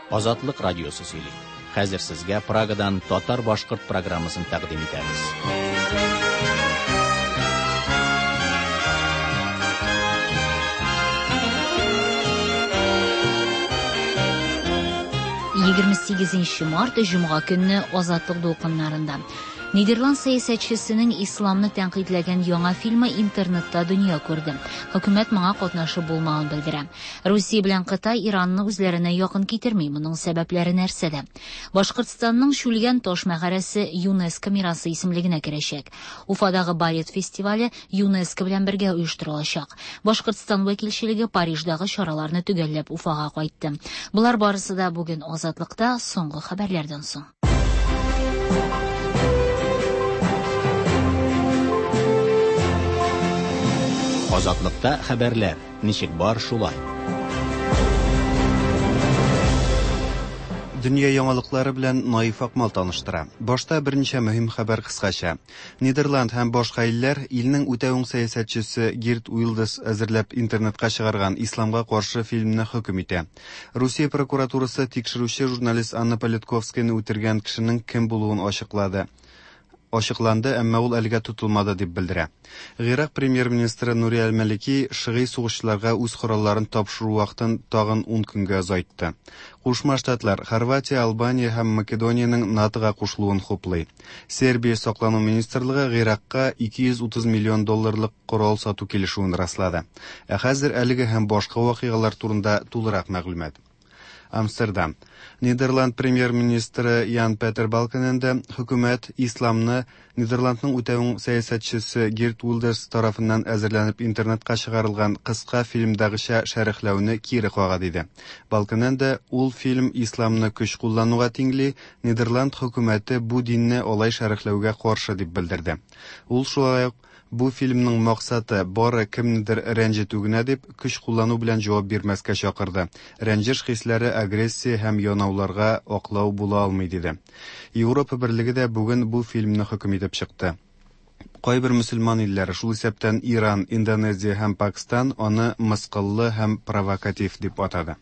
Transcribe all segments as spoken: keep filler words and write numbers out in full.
Азатлык радиосы сөйли. Хәзер сезгә Прагадан татар-башкорт программасын тәкъдим итәбез. егерме сигезенче март Җомга көнне Азатлык дулкыннарында Нидерланд сәясәтчесенең исламны тәнкыйтьләгән яңа фильмы интернетта дөнья күрде. Хөкүмәт моңа катнашып булмаган белдерә. Русия белән Кытай Иранны үзләренә якын китерми. Моның сәбәпләре нәрсәдә? Башкортстанның Шүлгән таш мәгарәсе ЮНЕСКО мирасы исемлегенә керәчәк. Уфадагы балет фестивале ЮНЕСКО белән бергә оештырылачак. Башкортстан вәкилчелеге Париждагы чараларны төгәлләп Уфага кайтты. Булар барысы да бүген Азатлыкта соңгы хәбәрләрдән соң. Азатлыкта хәбәрләр. Ничек бар шулай? Дөнья яңалыклары белән Наиф Акмал таныштыра. Башта берничә мөһим хәбәр кыскача. Нидерланд һәм башка илләр илнең үтәүң сәясәтчесе Гирт Уилдес әзерләп интернетка чыгарган исламга каршы фильмны хөкем итә. Русия прокуратурасы тикшерүче журналист Анна Политковскаяны үтергән кешенең кем булуын ачыклады. Ачыкланды, әмма ул әлегә тотылмады дип белдерә. Гыйрак премьер-министры Нури Әл-Малики шыгый сугышчыларга үз коралларын тапшыру вакытын тагын ун көнгә озайтты. Кушма Штатлар, Хорватия, Албания һәм Македониянең НАТОга кушылуын хуплый. Сербия саклану министрлыгы Гыйракка ике йөз утыз миллион долларлык корал сату килешүен раслады. Ә хәзер әлеге һәм башка вакыйгалар турында тулырак мәгълүмат. Амстердам. Нидерланд премьер-министры Ян Петер Балкененде хөкүмәт исламны Нидерландның үтәүң сәясәтчесе Гирт Уилдес тарафыннан әзерләнеп интернетка чыгарылган кыска фильмдагыча шәрехләүне кире кага диде. Балкененде ул фильм исламны көч куллануга тиңли, Нидерланд хөкүмәте бу динне алай шәрехләүгә каршы дип белдерде. Ул шулай ук бу фильмның максаты бары кемнедер рәнҗетү генә дип көч куллану белән җавап бирмәскә чакырды. Рәнҗеш хисләре, агрессия һәм янауларга аклау була алмый диде. Европа берлеге дә бүген бу фильмны хөкем итеп чыкты. Кайбер мөселман илләре, шул исәптән Иран, Индонезия һәм Пакистан аны мыскыллы һәм провокатив дип атады.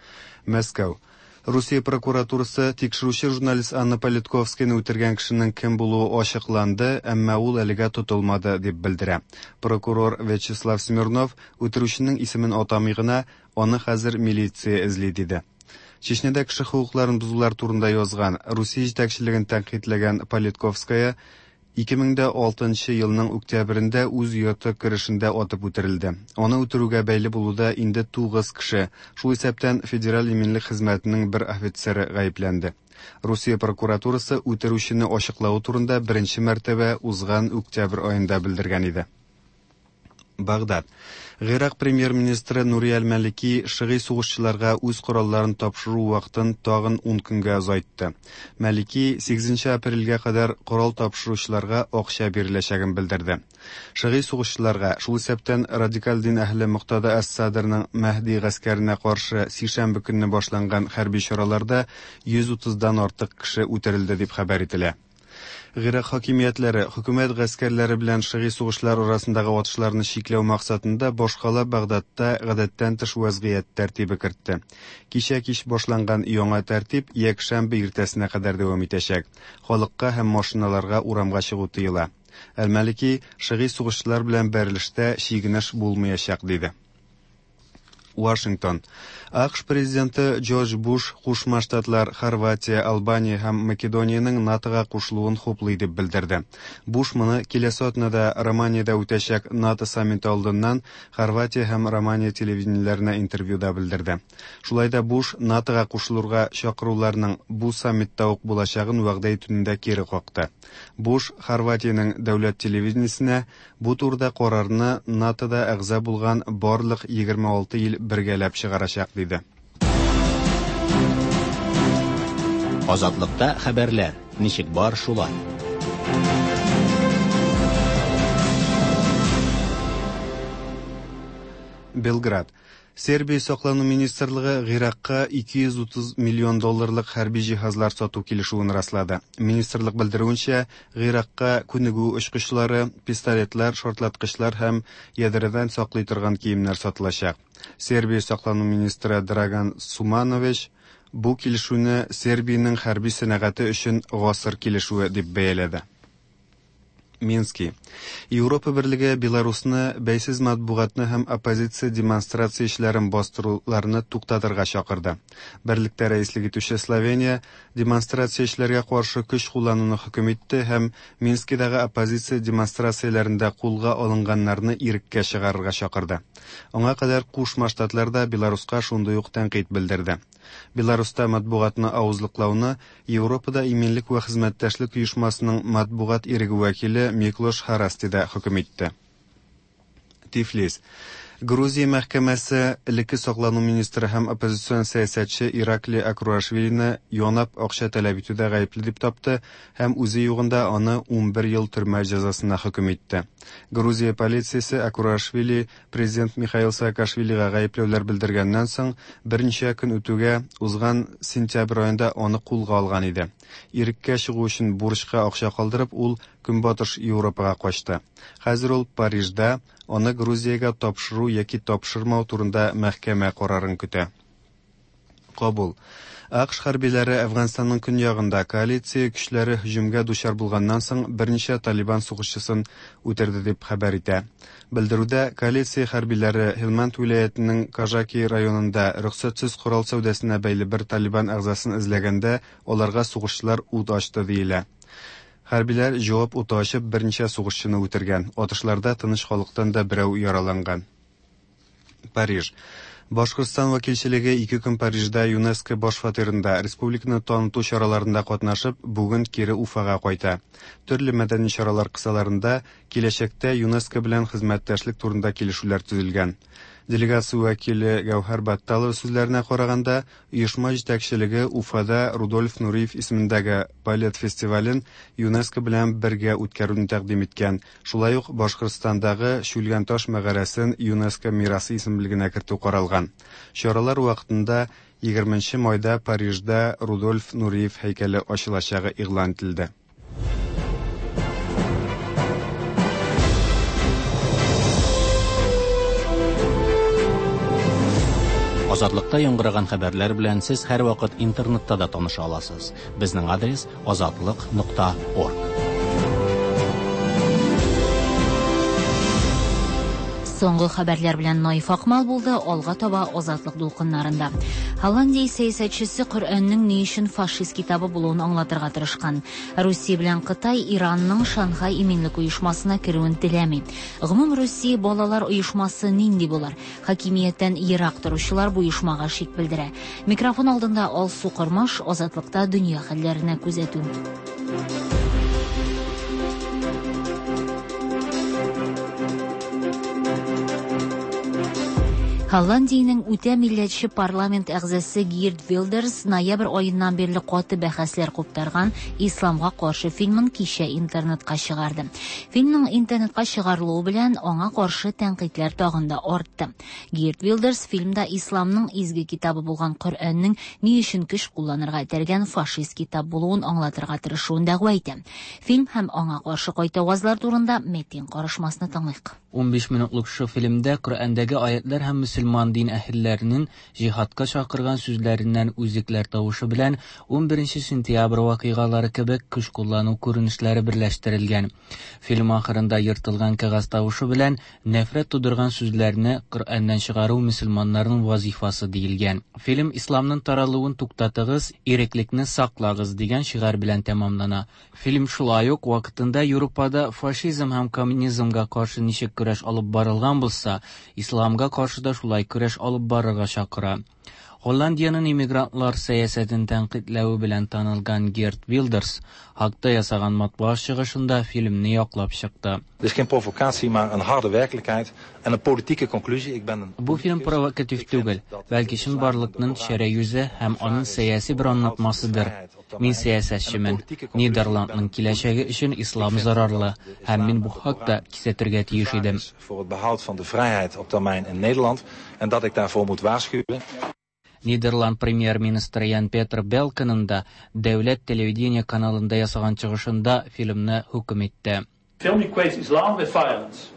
Мәскәү. Русия прокуратурасы тикшерүче журналист Анна Политковскаяны үтергән кешенең кем булуы ачыкланды, әмма ул әлегә тотылмады дип белдерә. Прокурор Вячеслав Смирнов үтерүченең исемен атамый гына, аны хәзер милиция эзли диде. Чечняда кеше хукукларын бузулар турында язган, Русия җитәкчелеген тәнкыйтьләгән Политковская ике мең алтынчы елның октябрендә үз йорты керешендә атып үтерелде. Аны үтерүгә бәйле булуда инде тугыз кеше, шул исәптән федераль иминлек хезмәтенең бер офицеры гаепләнде. Русия прокуратурасы үтерүчене ачыклау турында беренче мәртәбә узган октябрь аенда белдергән иде. Багдад. Гыйрак премьер-министры Нури Әл-Малики шыгый сугышчыларга үз коралларын тапшыру вакытын тагын ун көнгә озайтты. Малики сигезенче апрельгә кадәр корал тапшыручыларга акча биреләчәген белдерде. Шыгый сугышчыларга, шул исәптән радикаль дин әһле Муктада әс-Садрның Мәһди гаскәренә каршы сишәмбе көнне башланган хәрби чараларда йөз утыздан артык кеше үтерелде дип хәбәр ителә. Гыйрак хакимиятләре хөкүмәт гаскәрләре белән шыгый сугышлар арасындагы атышларны чикләү максатында башкала Багдадта гадәттән тыш вазгыять тәртибе кертте. Кичә кич башланган яңа тәртип якшәмбе иртәсенә кадәр дәвам итәчәк. Халыкка һәм машиналарга урамга чыгу тыела. Әл-Малики шыгый сугышлар белән бәрелештә чигенеш булмаячак диде. Вашингтон. АКШ президенты Джордж Буш Кушма Штатлар, Хорватия, Албания һәм Македониянең НАТОга кушылуын хуплый дип белдерде. Буш моны киләсе атнада Романиядә үтәчәк НАТО саммиты алдыннан Хорватия һәм Романия телевидениеләренә интервьюда белдерде. Шулай да Буш НАТОга кушылырга чакыруларның бу саммитта ук булачагын вәгъдә итүендә кире какты. Буш Хорватиянең дәүләт телевидениесенә бу турыда карарны НАТОда әгъза булган барлык егерме алты ил бергәләп чыгарачак диде. Азатлыкта хәбәрләр. Ничек бар шулай? Белград. Сербия саклану министрлыгы Гыйракка ике йөз утыз миллион долларлык хәрби җиһазлар сату килешүен раслады. Министрлык белдерүенчә, Гыйракка күнегү очкычлары, пистолетлар, шартлаткычлар һәм ядрәдән саклый торган киемнәр сатылачак. Сербия саклану министры Драган Суманович Бу килешүне Сербиянең хәрби сәнәгате өчен гасыр килешүе дип бәяләде. Мински. Европа Берлеге Беларусны бәйсез матбугатны һәм оппозиция демонстрация эшләрен бастыруларны туктатырга чакырды. Берлектә рәислек итүче Словения демонстрация эшләргә каршы көч куллануны хөкем итте һәм Минскидагы оппозиция демонстрацияләрендә кулга алынганнарны иреккә чыгарырга чакырды. Аңа кадәр Кушма Штатларда Беларуска шундый ук тәнкыйть белдерде. Беларуста матбугатны авызлыклауны Европада иминлек ва хезмәттәшлек оешмасының матбугат иреге вәкиле Миклош Харастида хөкем итте. Тифлис. Грузия мәхкәмәсе элекке саклану министры һәм оппозицион сәясәтче Иракли Акруашвилине янап акча таләп итүдә гаепле дип тапты һәм үзе югында аны ун бер ел төрмә җәзасына хөкем итте. Грузия полициясе Акруашвили президент Михаил Саакашвилига гаепләүләр белдергәннән соң берничә көн үтүгә узган сентябрь аенда аны кулга алган иде. Иреккә чыгу өчен бурычка акча калдырып, ул Көнбатыш Европага качты. Хәзер ул Парижда, аны Грузиягә тапшыру яки тапшырмау турында мәхкәмә карарын көтә. Кабул. АКШ хәрбиләре Әфганстанның көньягында коалиция көчләре һөҗүмгә дучар булганнан соң берничә Талибан сугышчысын үтерде дип хәбәр итә. Белдерүдә коалиция хәрбиләре Хелманд вилаятының Кажаки районында рөхсәтсез корал сәүдәсенә бәйле бер Талибан әгъзасын эзләгәндә аларга сугышчылар ут ачты диелә. Хәрбиләр җавап уты ачып берничә сугышчыны үтергән. Атышларда тыныч халыктан да берәү яраланган. Париж. Башкортстан вәкилчелеге ике көн Парижда ЮНЕСКО баш фатирында республиканы таныту чараларында катнашып, бүген кире Уфага кайта. Төрле мәдәни чаралар кысаларында киләчәктә ЮНЕСКО белән хезмәттәшлек турында килешүләр төзелгән. Делегация вәкиле Гәүһәр Батталова сүзләренә караганда, оешма җитәкчелеге Уфада Рудольф Нуриев исемендәге балет фестивален ЮНЕСКО белән бергә үткәрүне тәкъдим иткән. Шулай ук Башкортстандагы Шүлгән таш мәгарәсен ЮНЕСКО мирасы исемлегенә кертү каралган. Чаралар вакытында егерменче майда Парижда Рудольф Нуриев һәйкәле ачылачагы игълан ителде. Азатлыкта яңгыраган хәбәрләр белән сез һәр вакыт интернетта да таныша аласыз. Безнең адрес азатлык нокта орг. Соңгы хәбәрләр белән Наиф Акмал булды, алга таба азатлык дулкыннарында. Голландия сәясәтчесе Коръәннең ни өчен фашист китабы булуын аңлатырга тырышкан. Русия белән Кытай Иранның Шанхай иминлек оешмасына керүен теләми. Гомум Русия балалар оешмасы нинди булар? Хакимияттән ерак торучылар бу оешмага шик белдерә. Микрофон алдында Алсу Кормаш, азатлыкта дөнья хәлләренә күзәтү. Голландиянең үтә милләтче парламент әгъзасы Гирд Вилдерс ноябрь аеннан бирле каты бәхәсләр куптарган исламга каршы фильмын кичә интернетка чыгарды. Фильмның интернетка чыгарылуы белән аңа каршы тәнкыйтьләр тагын да артты. Гирд Вилдерс фильмда исламның изге китабы булган Коръәннең ни өчен көч кулланырга итәргән фашист китап булуын аңлатырга тырышуын дәгъва итә. Фильм һәм аңа каршы кайта авазлар турында Метин карашмасны тыңлыйк. ун биш минутлык шу фильмда Коръәндәге аятлар һәм мөселман дин әһелләренең җихадка чакырган сүзләреннән үзекләр тавышы белән ун беренче сентябрь вакыйгалары кебек көч куллану күренешләре берләштерелгән. Фильм ахырында йыртылган кагаз тавышы белән нәфрәт тудырган сүзләрне Коръәннән чыгару мөселманнарның вазифасы диелгән. Фильм исламның таралуын туктатыгыз, иреклекне саклагыз дигән шигар белән тәмамлана. Фильм шулай ук вакытында Европада фашизм һәм коммунизмга каршы ничек көрәш алып барылган булса, исламга каршы да шулай көрәш алып барырга чакыра. Голландиянең иммигрантлар сәясәтен тәнкыйтьләү белән танылган Герт Вилдерс хакта ясаган матбугат чыгышында фильмны яклап чыкты. Dit is geen provocatie, maar een harde werkelijkheid en een politieke conclusie. Ik ben een... Бу фильм провокатив түгел, бәлки чын барлыкның шәрә йөзе һәм аның сәяси бер аңлатмасыдыр. Мин сәясәтчемен. Нидерландның киләчәге өчен ислам зарарлы, һәм мин бу хакта кисәтергә тиеш идем. Voor het behoud van de vrijheid op termijn in Nederland en dat ik daarvoor moet waarschuwen. Нидерланд премьер-министры Ян Петер Белкинның да дәүләт телевидение каналында ясаган чыгышында фильмны хөкем итте. Film equates Islam with violence.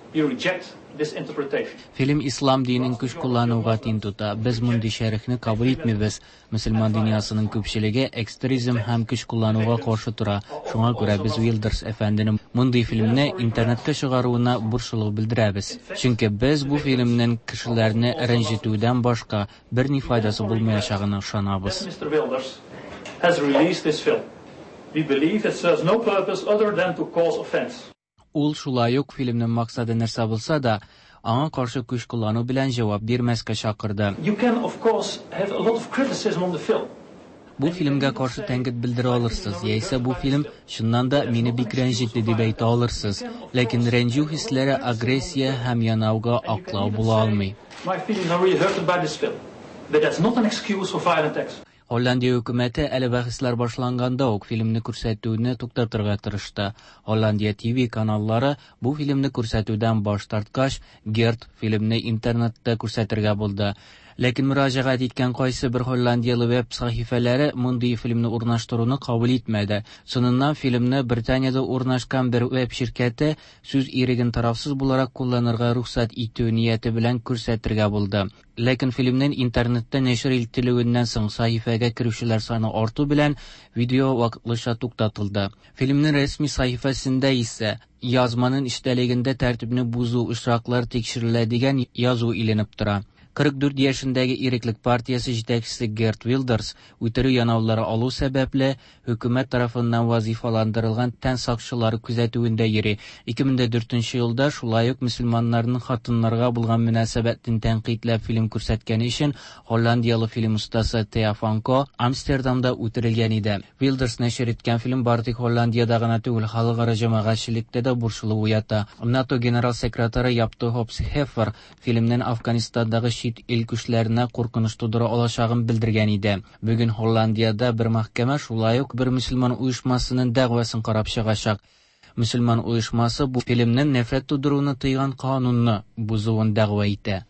we reject this interpretation. Film İslam dininin güç kullanуга тиң тута. Biz мондый шәрехне кабул итмибез. Мөселман дөньясының күпчелеге экстремизм һәм көч куллануга каршы тора. Шуңа күрә без Уилдерс әфәнденең мондый фильмне интернетка чыгаруына бурчлык белдерәбез. Чөнки без бу фильмнең кешеләрне рәнҗетүдән башка берни файдасы булмаячагына ышанабыз. Mister Wilders has released this film. We believe it serves no purpose other than to cause offense. Ул шулай ук фильмның максаты нәрсә булса да, аңа каршы көч куллану белән җавап бирмәскә чакырды. You can of course have a lot of criticism on the film. Бу фильмгә каршы тәнкыйть белдерә алырсыз, яисә бу фильм чыннан да мине бик рәнҗетте дип әйтә алырсыз. Ләкин рәнҗү хисләре агрессия һәм янауга аклау була алмый. My feelings are really hurted by this film. But that's not an excuse for violent acts. Голландия хөкүмәте әле бәхәсләр башланганда ук фильмны күрсәтүне туктатырга тырышты. Голландия T V каналлары бу фильмны күрсәтүдән баш тарткач, Герт фильмны интернетта күрсәтергә булды. Ләкин мөрәҗәгать иткән кайсы бер голландиялы веб сәхифәләре мондый фильмны урнаштыруны кабул итмәде. Соңыннан фильмны Британияда урнашкан бер веб şirkәте сүз иреген тарафсыз буларак кулланырга рөхсәт итү нияте белән күрсәтергә булды. Ләкин фильмның интернетта нәшр ителүеннән соң сәхифәгә керүчеләр саны арту белән видео вакытлыча туктатылды. Фильмның рәсми сәхифәсендә исә язманың эчтәлегендә тәртипне бузу очраклары тикшерелә дигән язу иленеп тора. кырык дүрт яшендәге Иреклек партиясе җитәкчесе Герт Вилдерс үтерү янаулары алу сәбәпле хөкүмәт тарафыннан вазифаландырылган тән сакчылары күзәтүендә йөри. ике мең дүртенче елда шулай ук мөселманнарның хатыннарга булган мөнәсәбәтен тәнкыйтьләп фильм күрсәткәне өчен голландиялы фильм устасы Теа Фанко Амстердамда үтерелгән иде. Вилдерс нәшер иткән фильм бары Голландиядә гына түгел, халыкара җәмәгатьчелектә дә бурчылы уята. НАТО генераль секретаре Япто Хопс Хеффер фильмның Афганистандагы чит ил көчләренә куркыныч тудыра алачагын белдергән иде. Бүген Голландиядә бер мәхкәмә шулай ук бер мөселман уешмасының дәгъвасын карап чыгачак. Мөселман уешмасы бу фильмның нәфрәт тудыруны тыйган канунны бузуын дәгъва итә.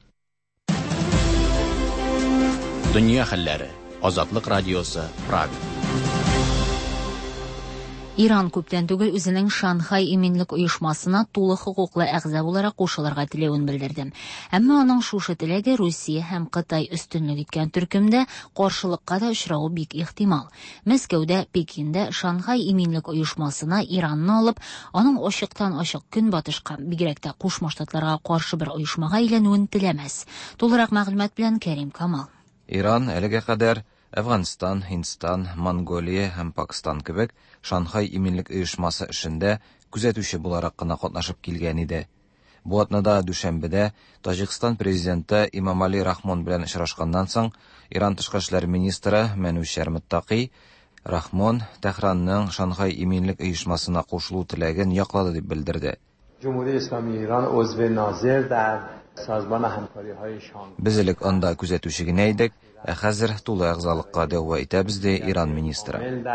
Дөнья хәлләре. Азатлык радиосы, Прага. Иран күптән түгел үзенең Шанхай иминлек оешмасына тулы хокуклы әгъза буларак кушылырга теләвен белдерде. Әмма аның шушы теләге Русия һәм Кытай өстенлек иткән төркемдә каршылыкка да очрауы бик ихтимал. Мәскәүдә, Пекиндә Шанхай иминлек оешмасына Иранны алып, аның ачыктан-ачык көнбатышка, бигрәк тә Кушма Штатларга каршы бер оешмага әйләнүен теләмәс. Тулырак мәгълүмат белән Кәрим Камал. Иран әлегә кадәр Афганистан, Һиндстан, Монголия һәм Пакистан кебек Шанхай иминлек оешмасы эшендә күзәтүче буларак кына катнашып килгән иде. Бу атнада дүшәмбедә Таҗикстан президенты Имамали Рахмон белән очрашканнан соң Иран тышкы эшләр министры Манушер Муттaqi Рахмон Тәһранның Шанхай иминлек оешмасына кушылу теләген яклады дип белдерде. Без элек анда күзәтүче генә идек, ә хәзер тулы әгъзалыкка дәгъва итәбез ди Иран министры.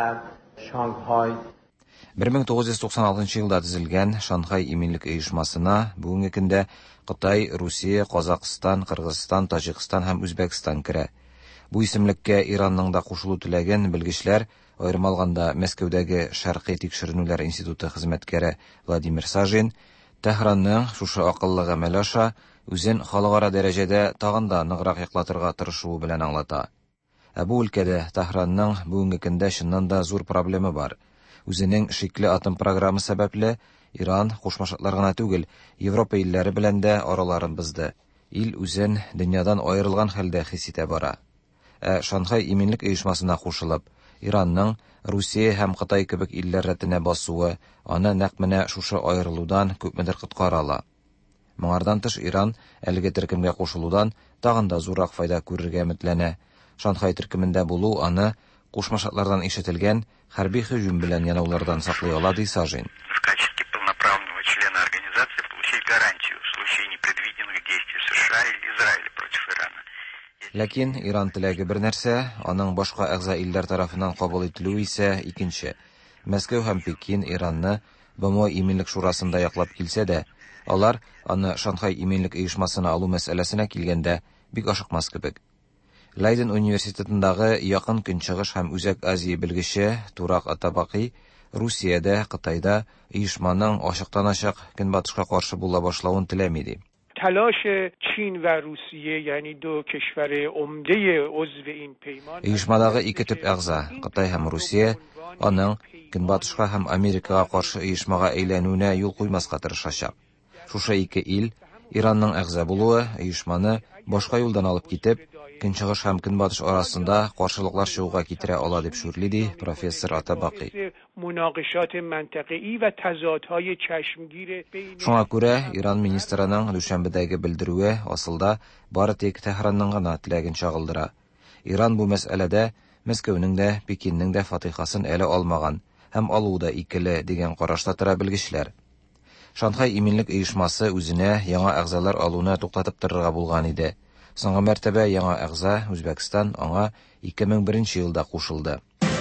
бер мең тугыз йөз туксан алтынчы елда төзелгән Шанхай иминлек оешмасына бүгенге көндә Кытай, Русия, Казакстан, Кыргызстан, Таҗикстан һәм Үзбәкстан керә. Бу исемлеккә Иранның да кушылу теләген белгечләр, аерым алганда Мәскәүдәге Шәрқи тикшеренүләр институты хезмәткәре Владимир Сажин, Тәһранның шушы акыллы гамәл аша үзен халыкара дәрәҗәдә тагын да ныграк яклатырга тырышуы белән аңлата. Ә бу өлкәдә Тәһранның бүгенге көндә чыннан да зур проблема бар. Үзенең шикле атом программы сәбәпле Иран Кушма Штатлар гына түгел, Европа илләре белән дә араларын бозды. Ил үзен дөньядан аерылган хәлдә хис итә бара. Ә Шанхай иминлек оешмасына кушылып, Иранның Русия һәм Кытай кебек илләр рәтенә басуы аны нәкъ менә шушы аерылудан күпмедер коткара ала. Моңардан тыш Иран әлеге төркемгә кушылудан тагын да зуррак файда күрергә өметләнә. Шанхай төркемендә булу аны Кушма Штатлардан ишетелгән хәрби һөҗүм белән янаулардан саклый ала ди Сажин. В качестве полноправного члена организации получить гарантию в случае непредвиденных действий США или Израиля против Ирана. Ләкин Иран теләге бер нәрсә, аның башка әгъза илләр тарафыннан кабул ителүе исә икенче. Мәскәү һәм Пекин Иранны Б М иминлек шурасында яклап килсә дә, алар аны Шанхай иминлек оешмасына алу мәсьәләсенә килгәндә бик ашыкмас кебек. Лейден университетындагы якын көнчыгыш һәм үзәк Азия белгече Турак Атабаки Русиядә, Кытайда оешманың ачыктан-ачык Көнбатышка каршы була башлавын теләми. تلاش چین و روسیه یعنی دو کشور عمده عضو این پیمان Оешмадагы ике төп әгъза, Кытай һәм Русия, аның Көнбатышка һәм Америкага каршы оешмага әйләнүенә юл куймаска тырышачак. Шушы ике ил Иранның әгъза булуы оешманы башка юлдан алып китеп, Көнчыгыш һәм Көнбатыш арасында каршылыклар чыгуга китерә ала дип шүрли ди профессор Атабакый. Шуңа күрә Иран министрының дүшәмбедәге белдерүе асылда бары тик Тәһранның гына теләген чагылдыра. Иран бу мәсьәләдә Мәскәүнең дә, Пекинның дә фатихасын әле алмаган һәм алуы да икеле дигән карашта тора белгечләр. Шанхай иминлек оешмасы үзенә яңа әгъзалар алуны туктатып торырга булган иде. Соңгы мәртәбә яңа әгъза Үзбәкстан аңа ике мең беренче елда кушылды.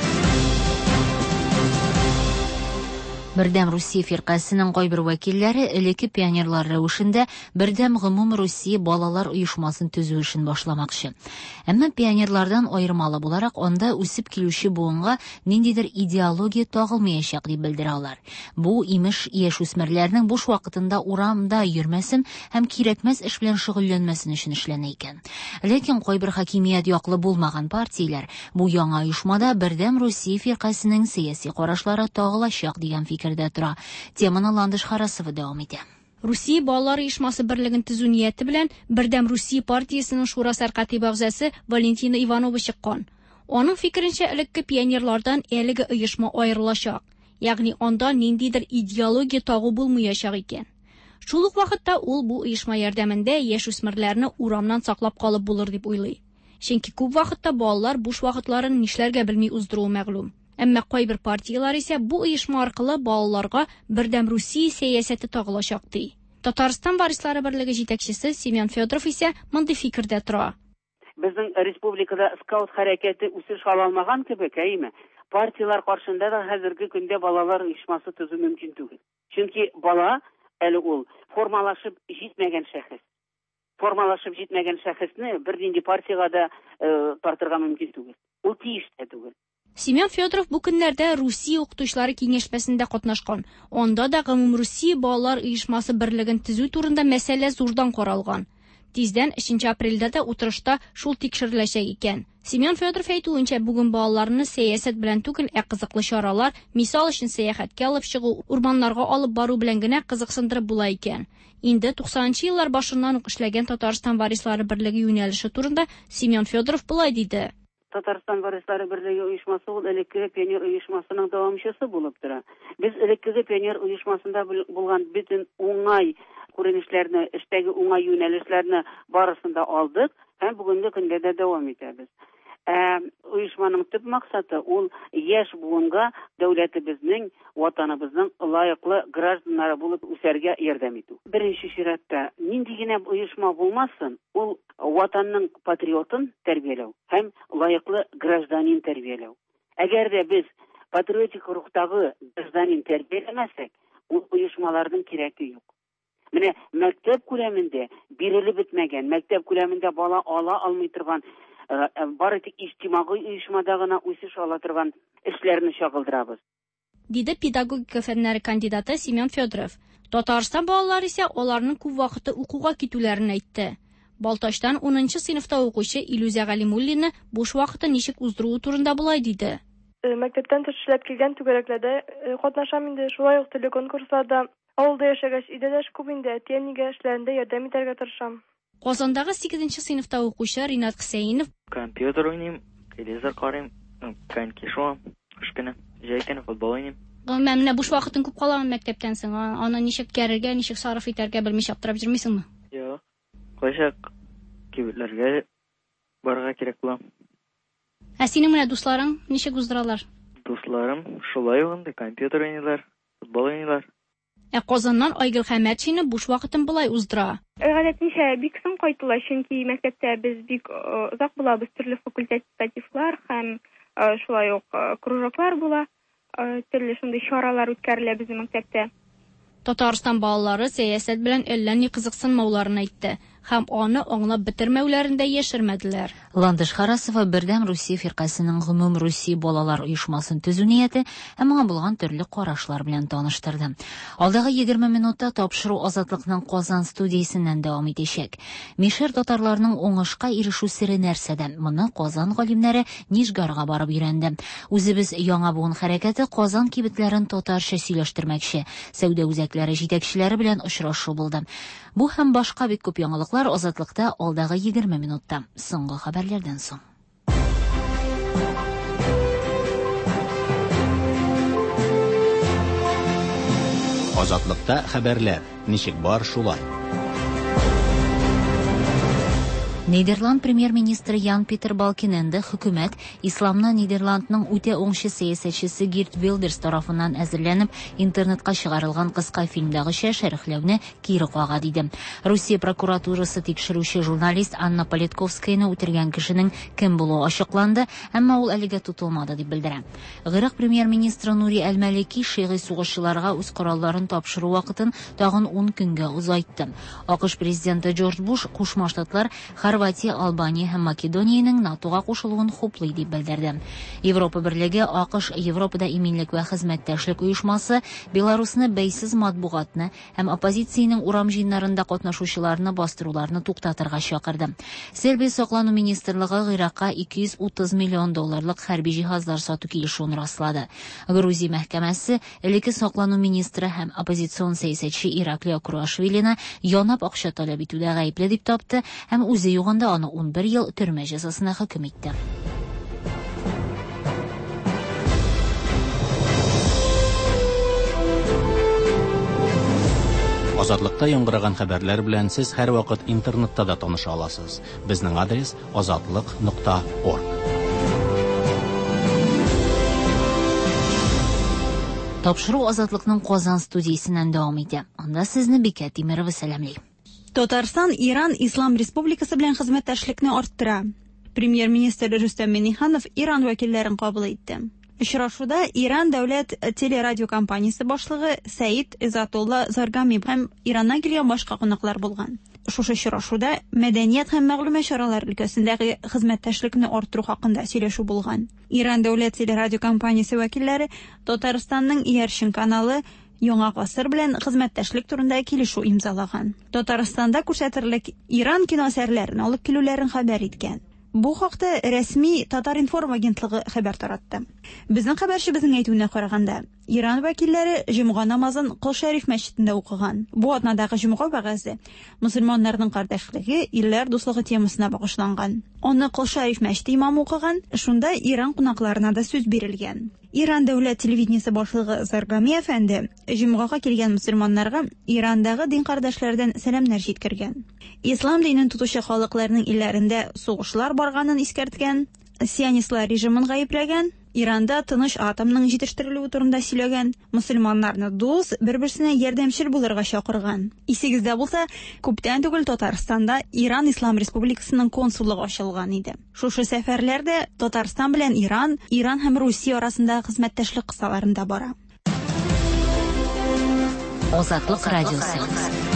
Бердәм Русия фиркасының кайбер вәкилләре элекке пионерлар рәвешендә Бердәм гомум Русия балалар оешмасын төзү эшен башламакчы. Әмма пионерлардан аермалы буларак анда үсеп килүче буынга ниндидер идеология тагылмаячак дип белдерәләр. Бу имеш яшүсмерләрнең буш вакытында урамда йөрмәсен һәм кирәкмәс эш белән шөгыльләнмәсен өчен эшләнә икән. Ләкин кайбер хакимият яклы булмаган партияләр бу яңа оешмада Бердәм Русия фиркасының сиясәт карашлары тагылачак дигән фикер тора. Теманы Ландыш Харасова дәвам итә. Русия балалар оешмасы берлеген төзү нияте белән Бердәм Русия партиясенең шура сәркатиб әгъзасы Валентина Иванова чыккан. Аның фикеренчә, элекке пионерлардан әлеге оешма аерылачак. Ягъни анда ниндидер идеология тагу булмаячак икән. Шул ук вакытта ул бу оешма ярдәмендә яшүсмерләрне урамнан саклап калып булыр дип уйлый. Чөнки күп вакытта балалар буш вакытларын нишләргә белми уздыруы мәгълүм. Әмма кайбер партиялар исә бу оешма аркылы балаларга Бердәм Русия сәясәте тагылачак ди. Татарстан варислары берлеге җитәкчесе Семен Федоров исә мондый фикердә тора. Безнең республикада скаут хәрәкәте үсеш ала алмаган кебек, әйме? Партиялар каршында да хәзерге көндә балалар оешмасы төзү мөмкин түгел. Чөнки бала әле ул формалашып җитмәгән шәхес. Формалашып җитмәгән шәхесне бер нинди партиягә дә тартырга мөмкин түгел. Ул тиеш тә түгел. Семен Федоров бу көннәрдә Русия укытучылары киңәшмәсендә катнашкан. Анда да гомум Русия балалар оешмасы берлеген төзү турында мәсьәлә зурдан каралган. Тиздән өченче апрельдә дә утырышта шул тикшереләчәк икән. Семен Федоров әйтүенчә, бүген балаларны сәясәт белән түгел, ә кызыклы чаралар, мисал өчен сәяхәткә алып чыгу, урманнарга алып бару белән генә кызыксындырып була икән. Инде туксанынчы еллар башыннан ук эшләгән Татарстан варислары берлеге юнәлеше турында Семен Федоров булай диде. Татарстан варислары берлеге оешмасы ул элекке пионер оешмасының дәвамчысы булып тора. Без элекке пионер оешмасында булган бөтен уңай күренешләрне, эштәге уңай юнәлешләрне барысын да алдык һәм бүгенге көндә дә дәвам итәбез. Ә оешманың төп максаты ул яшь буынга дәүләтебезнең, ватаныбызның лаеклы гражданнары булып үсәргә ярдәм итү. Беренче чиратта нинди генә оешма булмасын, ул ватанның патриотын тәрбияләү һәм лаеклы гражданин тәрбияләү. Әгәр дә без патриотик рухтагы гражданин тәрбияләмәсәк, ул оешмаларның кирәге юк. Менә мәктәп күләмендә бирелеп бетмәгән, мәктәп күләмендә бала ала алмый торган, бары тик иҗтимагый оешмада гына үсеш ала торган эшләрне чагылдырабыз. Диде педагогика фәннәре кандидаты Семен Федоров. Татарстан балалары исә аларның күп вакыты укуга китүләрен әйтте. Балтачтан унынчы сыйныфта укучы Илюзия Галимуллина буш вакытын ничек уздыру турында булай диде. Мәктәптән тыш эшләп килгән түгәрәкләрдә катнашам инде, шулай ук төрле конкурсларда, авылда яшәгәч, идәдәш күп инде, әти-әнигә эшләрендә ярдәм итәргә тырышам. Казандагы сигезенче сыйныфта укучы Ринат Хусейнов компьютер уйныйм, телевизор карыйм, коньки шуам, кышкыны, җәй футбол уйныйм. Менә буш вакытын күп каламы мәктәптән соң, аны ничек кәрергә, ничек сарыф итәргә белмичә аптырап җирмисеңме? Юк. Кайчак кибетләргә барырга кирәк була. Ә синең менә дусларың ничек уздыралар? Дусларым шулай ук компьютер уйныйлар, футбол уйныйлар. Ә Казаннан Айгөл Хәмәтшина буш вакытын булай уздыра. Гадәтенчә бик соң кайтыла, чөнки мәктәптә без бик озак булабыз, төрле факультативлар һәм шулай ук кружоклар була, төрле шундый чаралар үткәрелә безнең мәктәптә. Татарстан балалары сәясәт белән әллә ни кызыксынмауларын әйтте. һәм аны аңлап бетермәүләрен дә яшермәделәр. Ландыш Харасова бердәм Русия фиркасының гомум Русия балалар оешмасын төзү нияте һәм аңа булган төрле карашлар белән таныштырды. Алдагы егерме минутта тапшыру Азатлыкның Казан студиясеннән дәвам итәчәк. Мишер татарларның уңышка ирешү сире нәрсәдә? Моны Казан галимнәре Нижгарга барып өйрәнде. Үзебез яңа буын хәрәкәте Казан кибетләрен татарча сөйләштермәкче, сәүдә үзәкләре җитәкчеләре белән очрашу булды. Бу һәм башка бик күп яңалыклар Азатлыкта алдагы егерме минутта. Соңгы хәбәрләрдән соң. Азатлыкта хәбәрләр. Ничек бар шулай. Нидерланд премьер-министры Ян-Питер Балкиненде хөкүмәт исламны Нидерландның үтә уңшы сәясәтчесе Гирт Вилдерс тарафыннан әзерләнеп интернетка чыгарылган кыска фильмдагыча шәрехләүне кире кага диде. Русия прокуратурасы тикшерүче журналист Анна Политковскаяны үтергән кешенең кем булуы ачыкланды, әмма ул әлегә тотылмады дип белдерә. Гыйрак премьер-министры Нури Әл-Малики шигый сугышчыларга үз коралларын тапшыру вакытын тагын ун көнгә узайтты. АКШ президенты Джордж Буш Кушма Штатлар Хорватия, Албания һәм Македониянең НАТОга кушылуын хуплый дип белдерде. Европа берлеге, АКШ, Европада иминлек вә хезмәттәшлек оешмасы Беларусны бәйсез матбугатны һәм оппозициянең урам җыеннарында катнашучыларны бастыруларны туктатырга чакырды. Сербия саклану министрлыгы Гыйракка ике йөз утыз миллион долларлык хәрби җиһазлар сату килешүен раслады. Грузия мәхкәмәсе элекке саклану министры һәм оппозицион сәясәтче Ираклия Курашвилина янап акча таләп итүдә гаепле дип тапты һәм үзе югында аны ун бер ел төрмә җәзасына хөкем итте. Азатлыкта яңгыраган хәбәрләр белән сез һәр вакыт интернетта да таныша аласыз. Безнең адрес азатлык нокта орг. Тапшыру Азатлыкның Казан студиясеннән дәвам итә. Анда сезне Бикә Тимерова сәламлый. Татарстан Иран Ислам Республикасы белән хезмәттәшлекне арттыра. Премьер-министр Рөстәм Миңнеханов Иран вәкилләрен кабул итте. Очрашуда Иран дәүләт телерадиокомпаниясе башлыгы Сәид Изатулла Заргами һәм Ираннан килгән башка кунаклар булган. Шушы очрашуда мәдәният һәм мәгълүмат чаралары өлкәсендәге хезмәттәшлекне арттыру хакында сөйләшү булган. Иран дәүләт телерадиокомпаниясе вәкилләре Татарстанның Ияршин каналы Яңа гасыр белән хезмәттәшлек турында килешү имзалаган. Татарстанда күрсәтерлек Иран киносәрләрен алып килүләрен хәбәр иткән. Бу хакта рәсми Татар информ агентлыгы хәбәр таратты. Безнең хәбәрчебезнең әйтүенә караганда, Иран вәкилләре җомга намазын Кол-Шәриф мәчетендә укыган. Бу атнадагы җомга вәгазы мөселманнарның кардәшлеге, илләр дуслыгы темасына багышланган. Аны Кол-Шәриф мәчете имамы укыган, шунда Иран кунакларына да сүз бирелгән. Иран дәүләт телевидениесе башлыгы Заргами әфәнде җомгага килгән мөселманнарга Ирандагы дин кардәшләрдән сәламнар җиткергән. Ислам динен тутучы халыкларның илләрендә сугышлар барганын искәрткән, сионистлар режимын гаепләгән, Иранда тыныч атомның җитештерелүе турында сөйләгән, мөселманнарны дус, бер-берсенә ярдәмчел булырга чакырган. Исегездә булса, күптән түгел Татарстанда Иран Ислам Республикасының консуллыгы ачылган иде. Шушы сәфәрләрдә Татарстан белән Иран, Иран һәм Русия арасында хезмәттәшлек кысаларында бара. Азатлык радиосы.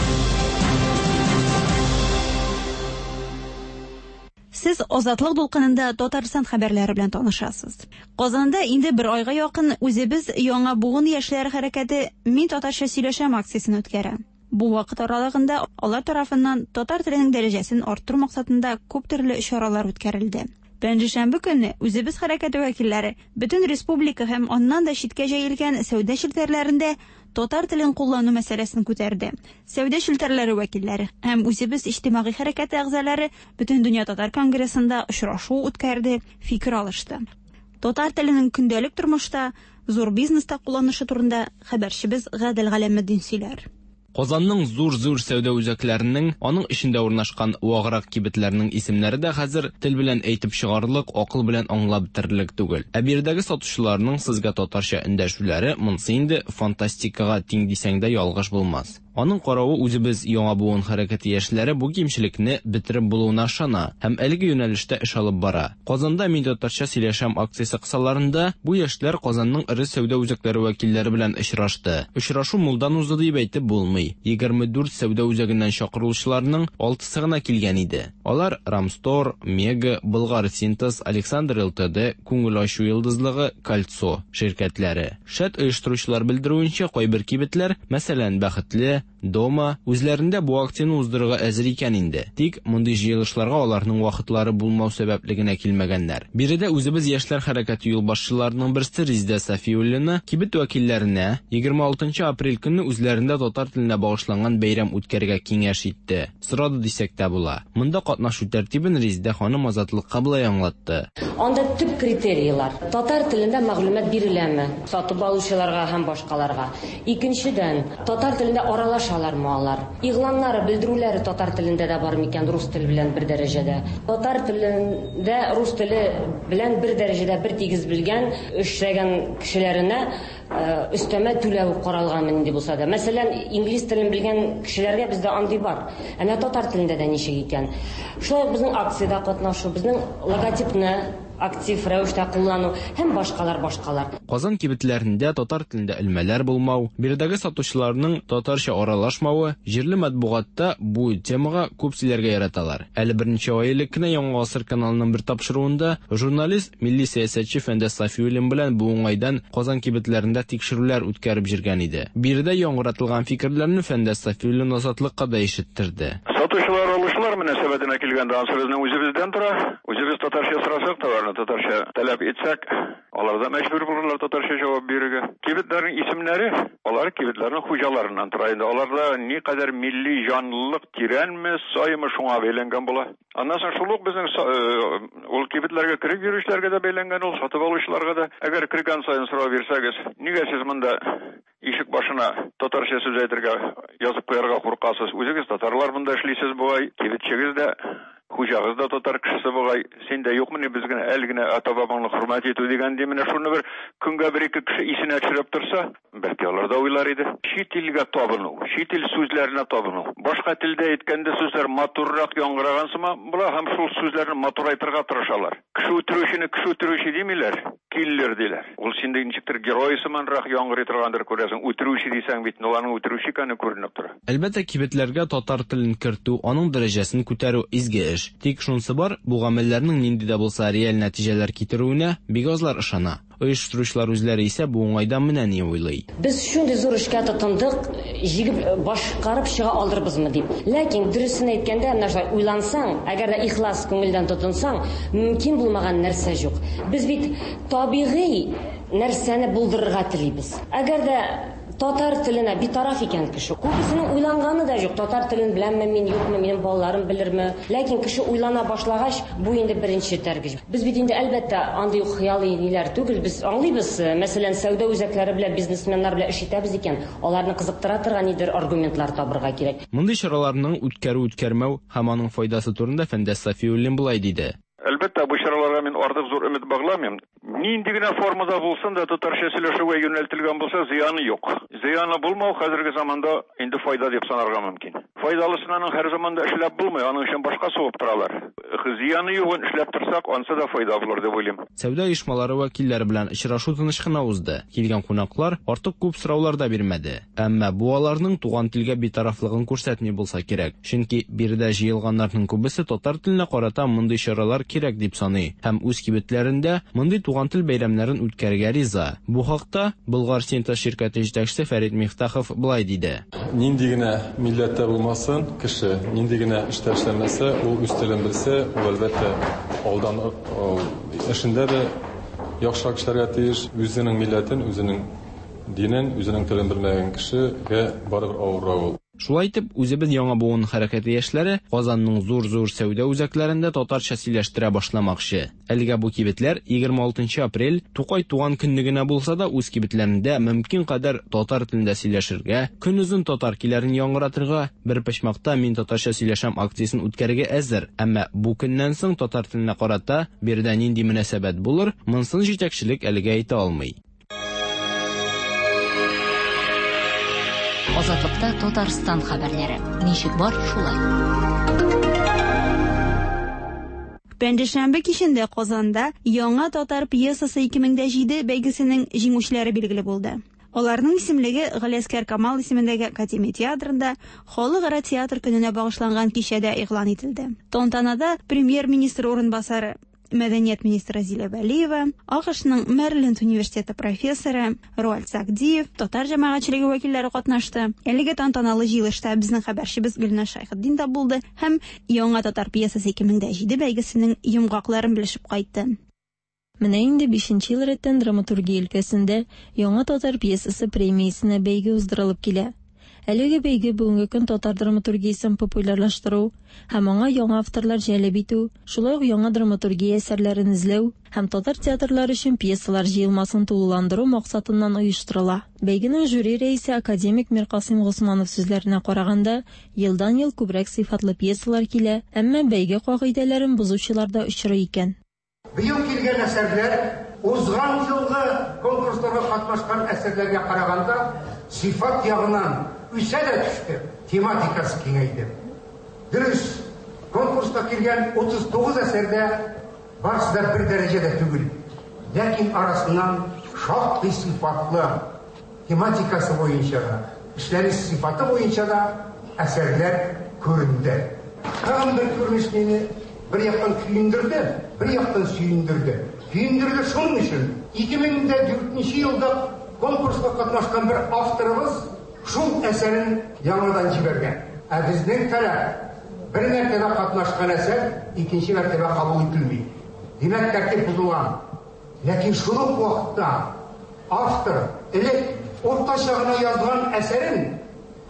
Сез Азатлык дулкынында Татарстан хәбәрләре белән танышасыз. Казанда инде бер айга якын үзебез яңа буын яшьләр хәрәкәте Мин татарча сөйләшәм акциясын үткәрә. Бу вакыт аралыгында алар тарафыннан татар теленең дәрәҗәсен арттыру максатында күп төрле чаралар үткәрелде. Пәнҗешәмбе көнне үзебез хәрәкәте вәкилләре бөтен республика һәм аннан да читкә җәелгән сәүдә челтәрләрендә татар телен куллану мәсьәләсен күтәрде. Сәүдә челтәрләре вәкилләре һәм үзебез иҗтимагый хәрәкәт әгъзалары бөтен дөнья татар конгрессында очрашу үткәрде, фикер алышты. Татар теленең көндәлек тормышта, зур бизнеста кулланышы турында хәбәрчебез Гадел Галәметдин сөйләр. Казанның зур-зур сәүдә үзәкләренең, аның ишендә урнашкан ваграк кибетләрнең исемнәре дә хәзер тел белән әйтеп чыгарлык, акыл белән аңлап бетерерлек түгел. Ә биредәге сатучыларның сезгә татарча эндәшүләре монсы инде фантастикага тиң дисәң дә ялгыш булмас. Аның каравы үзебез яңа буын хәрәкәте яшьләре бу кимчелекне битереп булуына ышана һәм әлеге юнәлештә эш алып бара. Казанда мин татарча сөйләшәм акциясе кысаларында бу яшьләр Казанның ире сәүдә үзәкләре вәкилләре белән очрашты. Очрашу мулдан узды дип әйтеп булмый. егерме дүрт сәүдә үзәгеннән чакырылучыларның алтысы гына килгән иде. Алар Рамстор, Мега, Болгар Синтез, Александр ЛТД, Күңел ачу йылдызлыгы, Кольцо ширкәтләре. Шәт оештыручылар белдерүенчә, кайбер кибетләр, мәсәлән, Бәхетле, Дома, үзләрендә бу акцияны уздырырга әзер икән инде. Тик мондый җыелышларга аларның вакытлары булмау сәбәплегенә килмәгәннәр. Биредә үзебез яшьләр хәрәкәте юлбашчыларының берсе Резидә Сафиуллина кибет вәкилләренә егерме алтынчы апрель көнне үзләрендә татар теленә багышланган бәйрәм үткәрергә киңәш итте. Сорады дисәк тә була. Монда катнашу тәртибен Резидә ханым Азатлыкка булай аңлатты. Анда төп критерийлар: татар телендә мәгълүмат биреләме сатып алучыларга һәм башкаларга. Икенчедән, татар телендә аралашалармы алар. Игъланнары, белдерүләре татар телендә дә бар микән рус теле белән бер дәрәҗәдә. Татар телендә рус теле белән бер дәрәҗәдә бер тигез белгән эшләгән кешеләренә өстәмә түләү каралган инде булса да. Мәсәлән, инглиз телен белгән кешеләргә бездә андый бар. Әнә татар телендә дә ничек икән. Шулай безнең акциядә катнашу, безнең логотипны актив рәвештә куллану һәм башкалар башкалар. Казан кибетләрендә татар телендә элмәләр булмау, биредәге сатучыларның татарча аралашмавы, җирле матбугатта бу темага күп сөйләргә яраталар. Әле беренче ай элек кенә Яңа гасыр каналының бер тапшыруында журналист, милли сәясәтче Фәндәс Сафиуллин белән бу уңайдан Казан кибетләрендә тикшерүләр үткәреп җиргән иде. Биредә яңгыратылган фикерләрне Фәндәс Сафиуллин Азатлыкка да ишеттерде. Сатучылар алучылар мөнәсәбәтенә килгәндә ансызның үзебездән тора. Үзебез татарча сорасак товарны татарча таләп итсәк, алар да мәҗбүр булырлар татарча җавап бирергә. Кибетләрнең исемнәре, алар кибетләрнең хуҗаларыннан тора инде. Аларда никадәр милли җанлылык тирәнме, саймы шуңа бәйләнгән була. Аннан соң шул ук безнең ул кибетләргә кереп йөрүчеләргә дә бәйләнгән, ул сатып алучыларга да. Әгәр кергән сайын сорау бирсәгез, нигә сез монда ишек башына татарча сүз әйтергә язып куярга куркасыз? Үзегез татарлар монда эшлисез бугай, кибетчегез дә хуҗагыз да татар кешесе бугай, син дә юкмы без генә әле генә ата-бабаңны хөрмәт итү дигән ди, менә шуны бер көнгә бер ике кеше исенә төшереп торса, бәлки алар да уйлар иде. Чит илгә табыну, чит ил сүзләренә табыну. Башка телдә әйткәндә сүзләр матуррак яңгыраган сыман, була һәм шул сүзләрне матур әйтергә тырышалар. Кеше үтерүчене кеше үтерүче димиләр, киллер диләр. Ул синдә ничектер герой сыманрак яңгырый торгандыр күрәсең. Үтерүче дисәң бит, аларның үтерүче икәне күренеп тора. Әлбәттә, кибетләргә татар телен кертү, аның дәрәҗәсен күтәрү изге эш. Тик шунысы бар, бу гамәлләрнең нинди дә булса реаль нәтиҗәләр китерүенә бик азлар ышана. Оештыручылар үзләре исә бу уңайдан менә ни уйлый. Без шундый зур эшкә тотындык, җигеп башкарып чыга алдырбызмы дип. Ләкин дөресен әйткәндә, менә шулай уйлансаң, әгәр дә ихлас күңелдән тотынсаң, мөмкин булмаган нәрсә юк. Без бит табигый нәрсәне булдырырга телибез. Әгәр дә татар теленә битараф икән кеше. Күбесенең уйланганы да юк. Татар телен беләмме мин, юкмы, минем балаларым белерме? Ләкин кеше уйлана башлагач, бу инде беренче тәргиш. Без бит инде әлбәттә андый хыялый ниләр түгел. Без аңлыйбыз, мәсәлән, сәүдә үзәкләре белән бизнесменнар белән эш итәбез икән. Аларны кызыктыра торган нидер аргументлар табырга кирәк. Мондый чараларның үткәрү үткәрмәү һәм аның файдасы турында Фәндәс Сафиуллин булай диде. Әлбәттә, бу чараларга мин артык зур өмет багламыйм. Нинди генә формада булсын да татарча сөйләшүгә юнәлтелгән булса, зыяны юк. Зыяны булмау хәзерге заманда инде файда дип санарга мөмкин. Файдалысынан һәр заманда эшләп булмый, аның өчен башка сугып торалар. Зыяны югын эшләп торсак, ансы да файда булыр дип уйлыйм. Сәүдә оешмалары вәкилләре белән очрашу тыныч кына узды. Килгән кунаклар артык күп сораулар да бирмәде. Әмма бу аларның туган телгә битарафлыгын күрсәтми булса кирәк. Чөнки биредә җыелганнарның күбесе татар теленә карата мондый чаралар кирәк дип саный һәм үз кибетләрендә мондый туган тел бәйрәмнәрен үткәрергә риза. Бу хакта Болгар Синтез ширкәте җитәкчесе Фәрит Мифтахов булай диде. Нинди генә милләттә булмасын, кеше нинди генә эштә эшләмәсә, ул үз телен белсә, ул әлбәттә алдан эшендә дә яхшы эшләргә тиеш. Үзенең милләтен, үзенең динен, үзенең телен белмәгән кешегә барыбер авыррак ул. Шулай итеп, үзебез яңа буын хәрәкәте яшьләре Казанның зур-зур сәүдә үзәкләрендә татарча сөйләштерә башламакчы. Әлегә бу кибетләр егерме алтынчы апрель Тукай туган көнлегенә булса да үз кибетләрендә мөмкин кадәр татар телендә сөйләшергә, көнүзен татар киләрен яңгыратырга, бер почмакта мин татарча сөйләшәм акциясын үткәрергә әзер. Әмма бу көннән соң татар теленә карата биредә нинди мөнәсәбәт булыр, монсын җитәкчелек әлегә әйтә алмый. Азатлыкта Татарстан хәбәрләре. Ничек бар, шулай. Пәндешәмбе кичендә Казанда яңа татар пьесасы ике мең җиде бәйгесенең җиңүчеләре билгеле булды. Аларның исемлеге Галиәскәр Камал исемендәге Академия театрында Халыкара театр көненә багышланган кичәдә игълан ителде. Тантанада премьер-министр урынбасары, мәдәният министры Зилә Вәлиева, АКШның Мэриленд университеты профессоры Руальд Сагдиев, татар җәмәгатьчелеге вәкилләре катнашты. Әлеге тантаналы җыелышта безнең хәбәрчебез Гөлнә Шайхетдин да булды һәм яңа татар пьесасы ике мең җиде бәйгесенең йомгакларын белешеп кайтты. Менә инде бишенче ел рәттән драматургия өлкәсендә яңа татар пьесасы премиясенә бәйге уздырылып килә. Әлеге бәйге бүгенге көн татар драматургиясен популярлаштыру һәм аңа яңа авторлар җәлеп итү, шулай ук яңа драматургия әсәрләрен эзләү һәм татар театрлары өчен пьесалар җыелмасын тулыландыру максатыннан оештырыла. Бәйгенең жюри рәисе академик Миркасым Госманов сүзләренә караганда, елдан-ел күбрәк сыйфатлы пьесалар килә, әмма бәйге кагыйдәләрен бозучылар да очрый икән. Быел килгән әсәрләр узган елгы конкурсларга катнашкан әсәрләргә караганда сыйфат ягыннан үсә дә төште, тематикасы киңәйде. Дөрес, конкурска килгән утыз тугыз әсәрдә барысы да бер дәрәҗәдә түгел. Ләкин арасыннан шактый сыйфатлы тематикасы буенча да, эшләре сыйфаты буенча да әсәрләр күренде. Һәм бер күренеш мине bir яктан күйіндірді, bir яктан сүйіндірді. Күйіндірді шуның өчен ике мең дүртенче елда конкурска катнашкан бер авторыбыз шул әсәрен яңадан җибәргән. Ә безнең таләп бер мәртәбә катнашкан әсәр икенче мәртәбә кабул ителми. Димәк, тәртип бозылган. Ләкин шул ук вакытта автор элек уртача гына язган әсәрен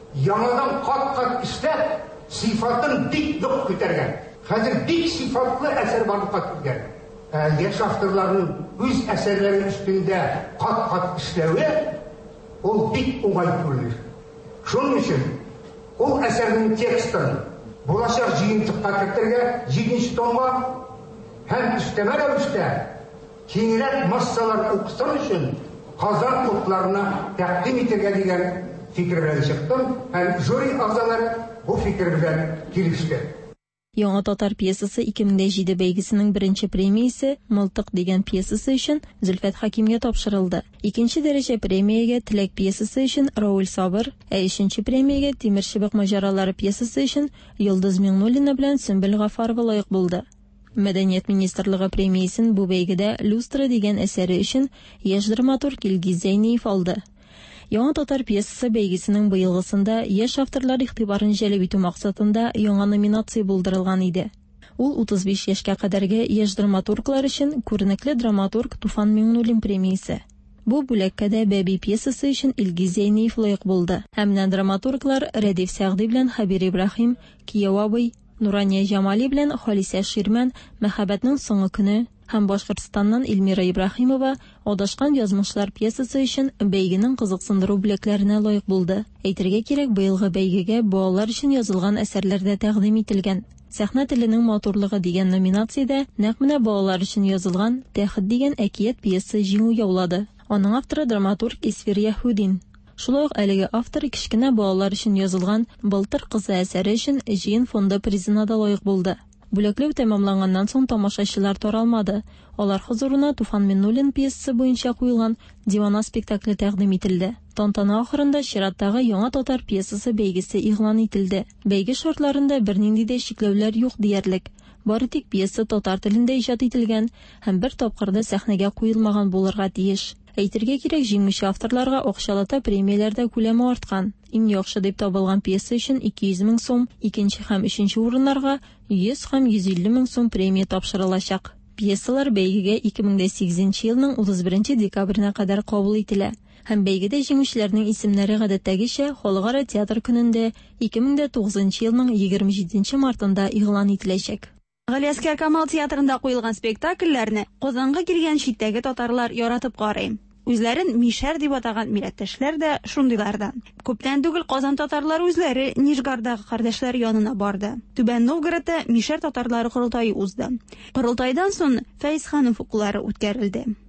яңадан кат-кат эшләп, сыйфатын бик-бик күтәргән. Хәзер бик сыйфатлы әсәр барлыкка килгән. Яшь авторларның үз әсәрләре өстендә кат-кат эшләүе ул бик уңай күренеш. Шуның өчен ул әсәрнең текстын булачак җыентыкка кертергә, җиденче томга һәм өстәмә рәвештә киңрәк массалар укысын өчен Казан утларына тәкъдим итәргә дигән фикер белән чыктым һәм жюри әгъзалары бу фикер белән килеште. Яңа татар пьесасы ике мең җиде бәйгесенең беренче премиясе «Мылтык» дигән пьесасы өчен Зөлфәт Хакимгә тапшырылды. Икенче дәрәҗә премиягә «Теләк» пьесасы өчен Рауль Сабыр, ә өченче премиягә «Тимер чыбык маҗаралары» пьесасы өчен Йолдыз Миңнуллина белән Сөмбел Гафарова лаек булды. Мәдәният министрлыгы премиясен бу бәйгедә «Люстра» дигән әсәре өчен яшь драматург Илгиз Зәйниев алды. Яңа татар пьесасы бәйгесенең быелгысында яшь авторлар игътибарын җәлеп итү максатында яңа номинация булдырылган иде. Ул утыз биш яшькә кадәрге яшь драматурглар өчен күренекле драматург Туфан Миңнуллин премиясе. Бу бүләккә дә Бәби пьесасы өчен Илгиз Зәйниев лаек булды. Һәм драматурглар Рәдиф Сәгъди белән Хәбир Ибраһим, Кияү абый, Нурания Җамали белән Халисә Ширмән, Мәхәббәтнең соңгы көне һәм Башкортстаннан Илмира Ибраһимова Адашкан язмышлар пьесасы өчен бәйгенең кызыксындыру бүләкләренә лаек булды. Әйтергә кирәк, быелгы бәйгегә балалар өчен язылган әсәрләр дә тәкъдим ителгән. Сәхнә теленең матурлыгы дигән номинациядә нәкъ менә балалар өчен язылган Тәхет дигән әкият пьесасы җиңү яулады. Аның авторы драматург Исфир Яһудин. Шулай ук әлеге автор кичкенә балалар өчен язылган Былтыр кызы әсәре өчен җыен фонды призына да лаек булды. Бүләкләү тәмамланганнан соң тамашачылар таралмады. Алар хозурына Туфан Миңнуллин пьесасы буенча куелган Дивана спектакле тәкъдим ителде. Тантана ахырында чираттагы яңа татар пьесасы бәйгесе игълан ителде. Бәйге шартларында бернинди дә чикләүләр юк диярлек. Бары тик пьеса татар телендә иҗат ителгән һәм бер тапкырда сәхнәгә куелмаган булырга тиеш. Әйтергә кирәк, җиңүче авторларга акчалата премияләрдә күләме арткан. Иң яхшы дип табылган пьеса өчен ике йөз мең сум, икенче һәм өченче урыннарга йөз һәм йөз илле мең сум премия тапшырылачак. Пьесалар бәйгегә ике мең сигезенче елның утыз беренче декабренә кадәр кабул ителә. Һәм бәйгедә җиңүчеләрнең исемнәре гадәттәгечә Халыкара театр көнендә ике мең тугызынчы елның егерме җиденче мартында игълан ителәчәк. Галиәскәр Камал театрында куелган спектакльләрне Казанга килгән читтәге татарлар яратып карый. Үзләрен мишәр дип атаган милләттәшләр дә шундыйлардан. Күптән түгел Казан татарлары үзләре Нижгардагы кардәшләр янына барды. Түбән Новгородта мишәр татарлары курылтайы узды. Курылтайдан соң Фәйз Ханов укулары үткәрелде.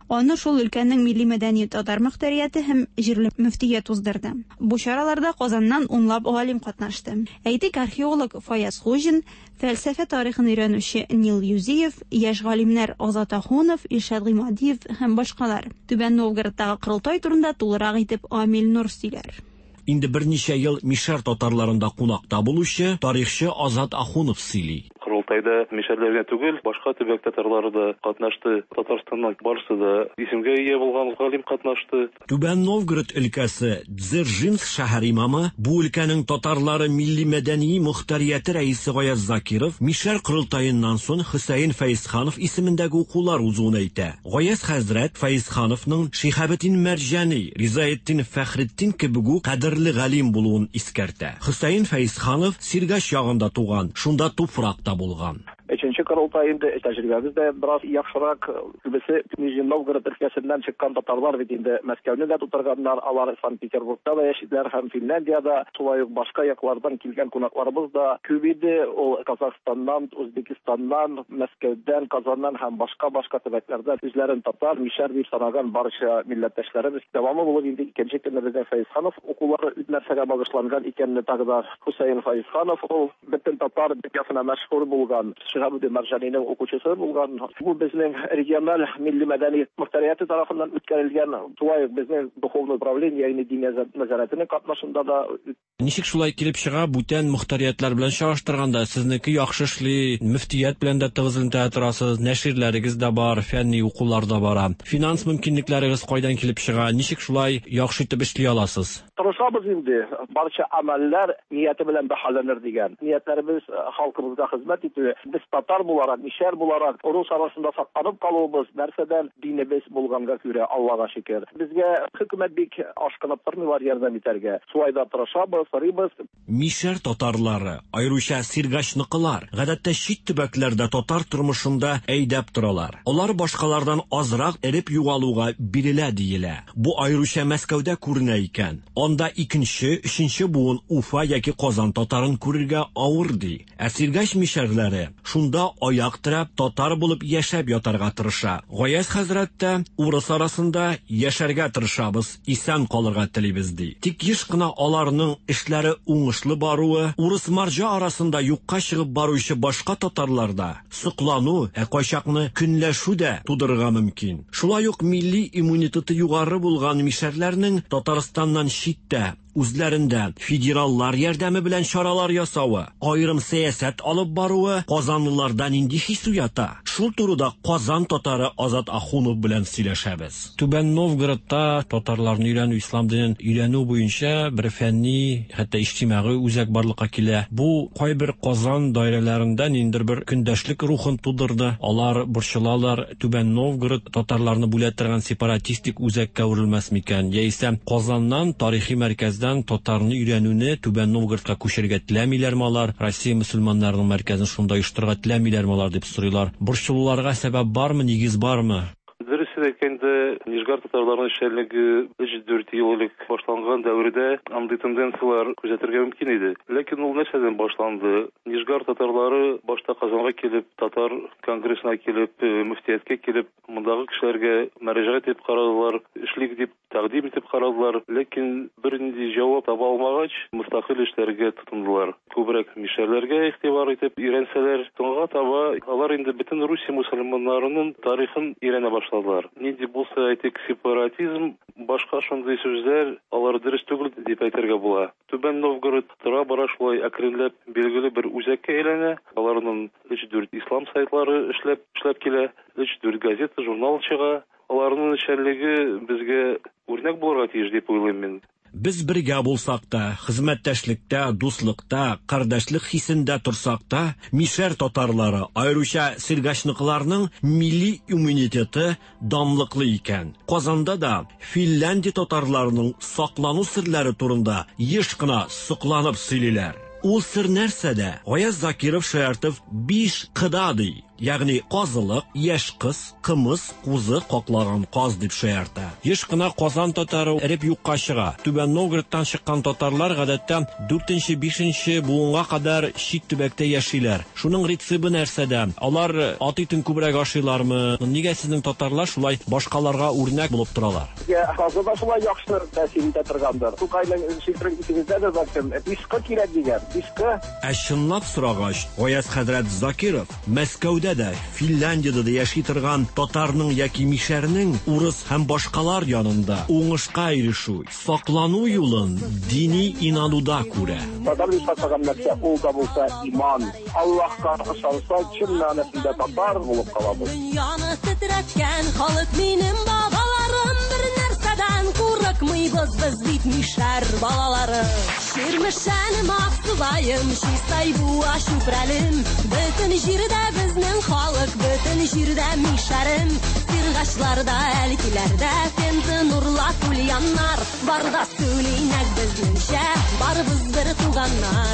Аны шул өлкәнең милли мәдәни татар мөхтәрияте һәм җирле мөфтигә туздырды. Бу чараларда Казаннан унлап галим катнашты. Әйтик, археолог Фаяз Хуҗин, фәлсәфә тарихын өйрәнүче Нил Юзиев, яшь галимнәр Азат Ахунов, Илшат Гыймадиев һәм башкалар. Түбән Новгородтагы Кырылтай турында тулырак итеп Амил Нур сөйләр. Инде берничә ел Мишәр татарларында кунакта булучы тарихчы Азат Ахунов сөйли. Кырылтайда мишәрләргә түгел, башка төбәк татарлары да катнашты. Татарстаннан барысы да исемгә ия булган галим катнашты. Түбән Новгород өлкәсе Дзержинск шәһәр имамы, бу өлкәнең татарлары милли мәдәни мөхтәрияте рәисе Гаяз Закиров Мишәр Кырылтаеннан соң Хөсәен Фәйзханов исемендәге укулар узуын әйтә. Гаяз хәзрәт Фәйзхановның Шихабетдин Мәрҗани, Ризаетдин Фәхретдин кебегү кадерле галим булуын искәртә. Хөсәен Фәйзханов Сиргаш ягында туган, шунда туфракта булган. Üçüncü Kırıltay'ında tecrübemizde biraz yaxşırak kübesi Nijni Novgorod ülkesinden çıkan Tatarlar ve dinde Moskov'da da tutarganlar, alar Sankt Peterburg'da da yaşadılar, hem Finlandiya'da, sulayık başka yaklardan kilgen konaklarımız da kübiydi. O Kazakistan'dan, Özbekistan'dan, Moskov'dan, Kazan'dan hem başka başka tebeklerden üzlerin Tatar, Mişer bir sanagan barışa milletleşlerimiz devamı bulup indi. İkinci günlerden Feyzhanov okulları üdmersege bağışlangan ikenini takıda Hüseyin Feyzhanov, o bütün Tatar dünyasına meşhur bulgan Şihabetdin Mərjani'nin okuçusu bulgan. Bu bizning regional milli мәдәни мөхтәрияте тарафыннан үткәрелгән туайык безнең духовный управление, ягъни дин нәзарәтенең катнашында да. Ничек шулай килеп чыга, бүтән мөхтәриятләр белән чагыштырганда сезнеке яхшы эшли, мөфтият белән дә тыгыз элемтә торасыз, нәширләрегез дә бар, фәнни укулар да бара. Финанс мөмкинлекләрегез кайдан килеп чыга? Ничек шулай яхшы итеп эшли аласыз? Тырышабыз инде. Барча амәлләр нияте белән бәһаләнер дигән. Ниятләребез халкыбызга хезмәт итү. Без татар буларак, мишәр буларак, урыс арасында сакланып калуыбыз нәрсәдән динебез булганга күрә, Аллага шөкер. Безгә хөкүмәт бик ашкынып тормыйлар ярдәм итәргә. Суайда тырышабыз, сорыйбыз. Мишәр татарлары, аеруча Сиргашныкылар, гадәттә чит төбәкләрдә татар тормышында әйдәп торалар. Алар башкалардан азрак эреп югалуга бирелә диелә. Бу аеруча Мәскәүдә күренә икән. Анда икенче, өченче буын Уфа яки Казан татарын күрергә авыр ди. Ә Сиргаш мишәрләре шунда аяк терәп татар булып яшәп ятарга тырыша. Гаяз хәзрәт тә урыс арасында яшәргә тырышабыз, исән калырга телибез ди. Тик еш кына аларның эшләре уңышлы баруы, урыс марҗа арасында юкка чыгып баручы башка татарларда сыклану, ә кайчакны көнләшү дә тудырырга мөмкин. Шулай ук милли иммунитеты югары булган мишәрләрнең Татарстаннан читтә үзләрендә федераллар ярдәме белән чаралар ясавы, аерым сәясәт алып баруы казанлылардан инде хис уята. Шул турыда Казан татары Азат Ахунов белән сөйләшәбез. Түбән Новгородта татарларны өйрәнү, ислам динен өйрәнү буенча бер фәнни, хәтта иҗтимагый үзәк барлыкка килә. Бу кайбер Казан даирәләрендә ниндер бер көндәшлек рухын тудырды. Алар борчылалар, Түбән Новгород татарларны бүлә торган сепаратистик үзәккә үрелмәс микән, яисә Казаннан тарихи мәркәз татарны өйрәнүне Түбән Новгородка күчерергә теләмиләрме алар? Россия мөселманнарының мәркәзен шунда оештырырга теләмиләрме алар дип сорыйлар. Борчылуларга сәбәп бармы, нигез бармы? Дөресен әйткәндә, Нижгар татарларының эшчәнлеге өч-дүрт ел элек башланган дәврдә андый тенденциялар күзәтергә мөмкин иде. Ләкин ул нәрсәдән башланды? Нижгар татарлары башта Казанга килеп, татар конгрессына килеп, мөфтияткә килеп, мондагы кешеләргә мөрәҗәгать итеп карадылар, эшлик дип тәкъдим итеп карадылар. Ләкин бернинди җавап таба алмагач, мустакил эшләргә тотындылар. Күбрәк мишәрләргә игътибар итеп өйрәнсәләр, соңга таба алар инде бөтен Русия мусульманнарының тарихын өйрәнә башладылар. Нинди булса әйтик, сепаратизм, башка шундый сүзләр, алар дөрес түгел дип әйтергә була. Түбән Новгород тора бара шулай әкренләп билгеле бер үзәккә әйләнә. Аларның өч-дүрт ислам сайтлары эшләп эшләп килә, өч-дүрт газета, журнал чыга. Аларның эшчәнлеге безгә үрнәк булырга тиеш дип уйлыйм мин. Без бергә булсак та, хезмәттәшлектә, дуслыкта, кардәшлек хисендә турсак та, мишәр татарлары, аеруча Сиргашныкыларның милли иммунитеты данлыклы икән. Казанда да Финляндия татарларының саклану серләре турында еш кына сокланып сөйлиләр. Ул сер нәрсәдә? Гаяз Закиров шаяртып биш кыда ди. ягъни казылык, яшь кыз, кымыз, кузы каклаган каз дип шаярта. Еш кына Казан татары эреп юкка чыга. Түбән Новгородтан чыккан татарлар гадәттә дүртенче-бишенче буынга кадәр чит төбәктә яшиләр. Шуның рецебы нәрсәдә? Алар ат итен күбрәк ашыйлармы? Нигә сезнең татарлар шулай башкаларга үрнәк булып торалар? Казанда шулай яхшы тәэсир итә торгандыр. Тукайның шитрин итегездә дә бәлкем дискы кирәк дигән. Дискы. Ә чынлап сорагач, Гаяз хәзрәт Закиров Мәскәүдә дә, Финляндиядә дә яши торган татарның яки мишәрнең урыс һәм башкалар янында уңышка ирешү, саклану юлын дини инануда күрә. Татар дип саклаган нәрсә ул да булса иман. Аллаһка ышанса, чын мәгънәсендә татар булып калабыз. Дөньяны тетрәткән халык минем бабаларым, бер нәрсәдән курыкмыйбыз без бит мишәр балалары. Ширмешәнем аксылаем, чистай буа чүпрәлем, бөтен җирдә безнең халык, бөтен җирдә мишәрем. Сиргачларда, әлкиләрдә фенты нурла кульяннар, барда сөйлинәк безнеңчә, барыбыз бер туганнар.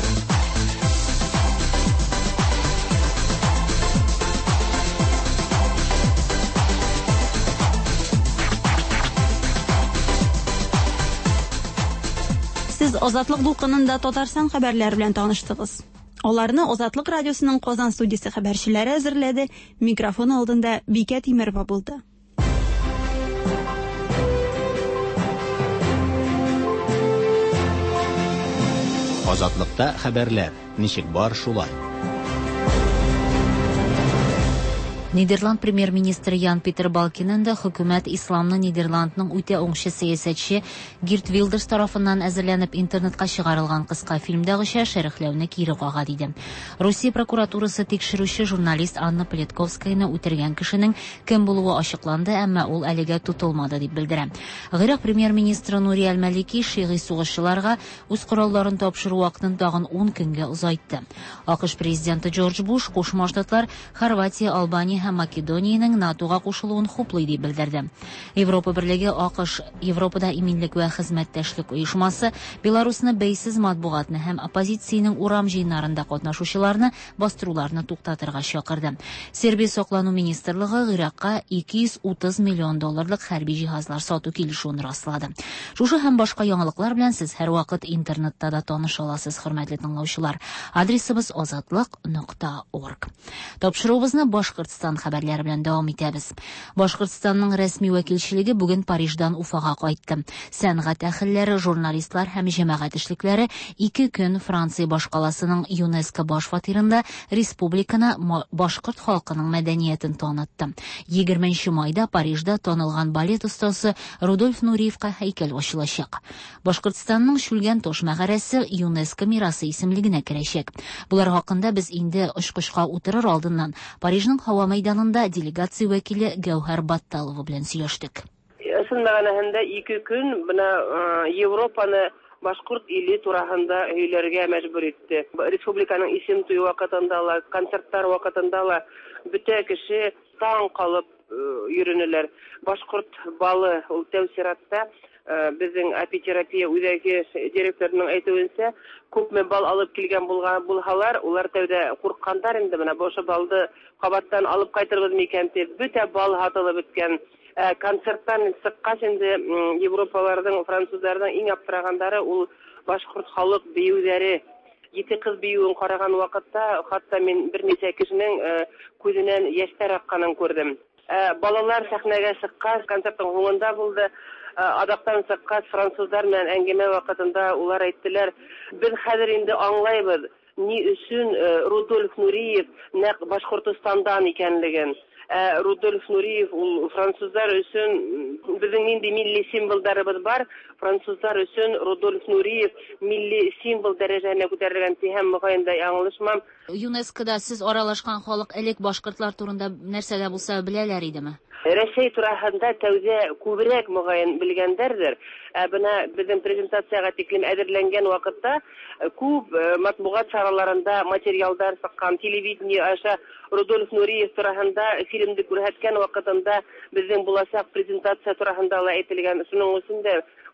Сез Азатлык дулкынында Татарстан хәбәрләре белән таныштыгыз. Аларны Азатлык радиосының Казан студиясе хәбәрчеләре әзерләде. Микрофон алдында Бикә Тимерова булды. Азатлыкта хәбәрләр. Ничек бар шулай? Нидерланд премьер-министры Ян Питер Балкинен дә хөкүмәт исламны Нидерландның үтә уңышлы сәясәтче Гирт Вилдерс тарафыннан әзерләнеп интернетка чыгарылган кыска фильмдагыча шәрехләүне кире кага диде. Русия прокуратурасы тикшерүче журналист Анна Плетковскаяны үтергән кешенең кем булуы ачыкланды, әмма ул әлегә тотылмады дип белдерә. Гыйрак премьер-министры Нури Әл-Малики шигый сугышчыларга үз коралларын тапшыру вакытын тагын ун көнгә узайтты. АКШ президенты Джордж Буш Кушма Штатлар, Хорватия, Албания һәм Македониянең НАТОга кушылуын хуплый дип белдерде. Европа берлеге АКШ, Европада иминлек вә хезмәттәшлек оешмасы Беларусны бәйсез матбугатны һәм оппозициянең урам җыеннарында катнашучыларны бастыруларны туктатырга чакырды. Сербия саклану министрлыгы Гыйракка ике йөз утыз миллион долларлык хәрби җиһазлар сату килешүен раслады. Шушы һәм башка яңалыклар белән сез һәрвакыт интернетта да таныша аласыз, хөрмәтле тыңлаучылар. Адресыбыз азатлык нокта орг. Тапшыруыбызны Башкортстан хәбәрләре белән дәвам итәбез. Башкортстанның рәсми вәкилчелеге бүген Париждан Уфага кайтты. Сәнгать әһелләре, журналистлар һәм җәмәгать эшлекләре ике көн Франция башкаласының ЮНЕСКО баш фатирында республиканы башкорт халкының мәдәниятен танытты. егерменче майда Парижда танылган балет остасы Рудольф Нуриевка һәйкәл ачылачак. Башкортстанның Шүлгән Тош мәгарәсе ЮНЕСКО мирасы исемлегенә керәчәк. Булар хакында без инде очкышка утырыр алдыннан Парижның һава мәйданында делегация вәкиле Гәүһәр Батталова белән сөйләштек. Исен мәгънәһендә ике көн бына Европаны башкорт иле турасында һөйләргә мәҗбүр итте. Республиканың исем туй вакытында ла, концертлар вакытында ла бөтә кеше таң калып йөренеләр. Башкорт балы ул тәүсиратта безнең апитерапия үзәге директорының әйтүенчә, күпме бал алып килгән булган булһалар, улар тәүдә курккандар инде, менә бошы балды кабаттан алып кайтырбыз микән дип, бөтә бал хатылып беткән. Концерттан сыккач инде Европаларның, французларның иң аптырагандары ул башкорт халык биюләре. Ете кыз биюен караган вакытта, хатта мин берничә кешенең күзеннән яшьтәр акканын күрдем. Балалар сәхнәгә сыккач, концерттың һуңында булды. Адактан сыккач французлар белән әңгәмә вакытында улар әйттеләр, без хәзер инде аңлайбыз, ни өчен Рудольф Нуриев нәкъ Башкортстандан икәнлеген. Рудольф Нуриев ул французлар өчен безнең нинди милли символларыбыз бар, французлар өчен Рудольф Нуриев милли символ дәрәҗәсенә күтәрелгән һәм мөгаенда аңлашмам. ЮНЕСКОда сез аралашкан халык элек башкортлар турында нәрсәдә булса беләләр идеме? Рәсәй турасында тәүдә күбрәк мөгаен белгәндәрдер. Бына безнең презентацияга тиклем әзерләнгән вакытта күп матбугат чараларында материалдар сыккан, телевидение аша Рудольф Нуриев турасында фильмды күрһәткән вакытында безнең булачак презентация турасында ла әйтелгән. Шуның өчен дә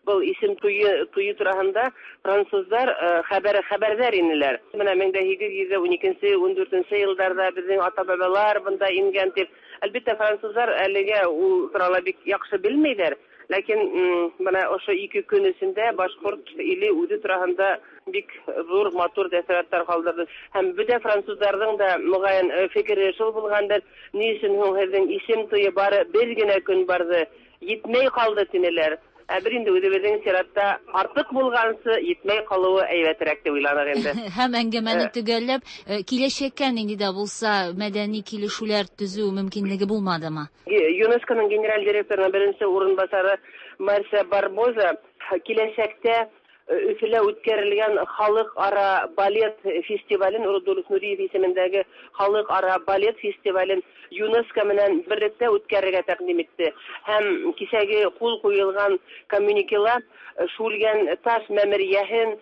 Был исем туйы туйы турасында французлар хәбәр хәбәрдар инеләр. Менә мең дә сигез йөз уникенче - ундүртенче елларда безнең ата-бабалар монда ингән дип. Әлбәттә французлар әлегә ул туралы бик яхшы белмәйләр. Ләкин менә ошо ике көн эчендә башкорт иле үзе турасында бик зур матур тәэсиратлар калдырды. Һәм бөтә французларның да мөгаен фикере шул булгандыр. Ни өчен һуң һезнең исем туйы бары бер генә көн барды, йитмәй калды тинеләр. Ә бер инде үзебезнең сиратта артык булгансы йитмәй калуы әйбәтрәк дип уйланыр инде. Һәм әңгәмәне төгәлләп, киләчәккә нинди дә булса мәдәни килешүләр төзү мөмкинлеге булмадымы? ЮНЕСКОның генераль директорының беренче урынбасары Марса Барбоза киләчәктә Өфелә үткәрелгән халыкара балет фестивален, Рудольф Нуриев исемендәге халыкара балет фестивален ЮНЕСКО менән берлектә үткәрергә тәкъдим итте. Һәм кичәге кул куелган коммуникела шулган таш мәмерияһен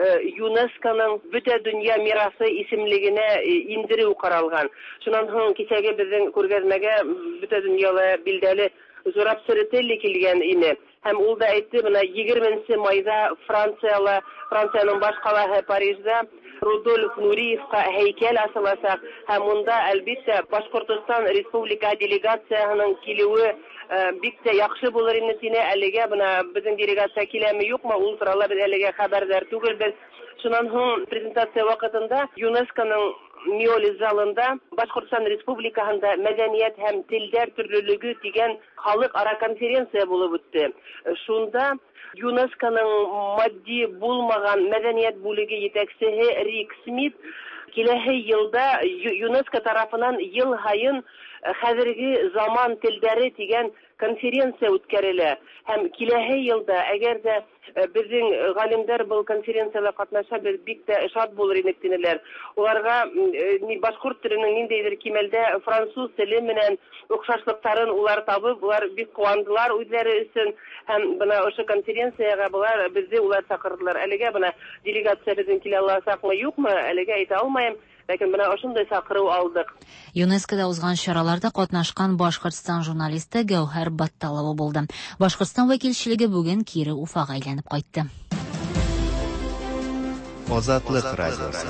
ЮНЕСКОның бөтә дөнья мирасы исемлегенә индерү каралган. Шуннан соң кичәге безнең күргәзмәгә бөтә дөньяда билдәле Зураб Сөрәтелли килгән ине. Һәм ул да әйтте, менә егерменче майда Франциялы, Франциянең баш каласы Парижда Рудольф Нуриевка һәйкәл асылачак. Һәм монда әлбәттә Башкортстан Республика делегациясының килүе бик тә яхшы булыр инде тине. Әлегә менә безнең делегация киләме юкмы, ул турында без әлегә хәбәрдар түгелбез. Шуннан соң презентация вакытында ЮНЕСКОның Миолис залында Башкортстан Республикасында мәдәният һәм телләр төрлелеге дигән халыкара конференция булып үтте. Шунда ЮНЕСКОның матди булмаган мәдәният бүлеге җитәкчесе Рик Смит киләсе елда ЮНЕСКО тарафынан ел һайын хәзерге заман телләре дигән конференция үткәрелә. Һәм киләсе елда әгәр дә безнең галимнәр бу конференцияларда катнаша, без бик тә шат булыр идек динеләр. Уларга башкорт теленең ниндидер кимәлдә француз теле менән охшашлыктарын улар табып, улар бик куандылар үзләре өчен. Һәм бына ошо конференцияга булар безне улар чакырдылар. Әлегә бына делегация безнең килә аласакмы, юкмы, әлегә әйтә алмаем. Ләкин менә ошондай чакыру алдык. ЮНЕСКОда узган чараларда катнашкан Башкортстан журналисты Гәүһәр Батталова булды. Башкортстан вәкилчелеге бүген кире Уфага әйләнеп кайтты. Азатлык радиосы.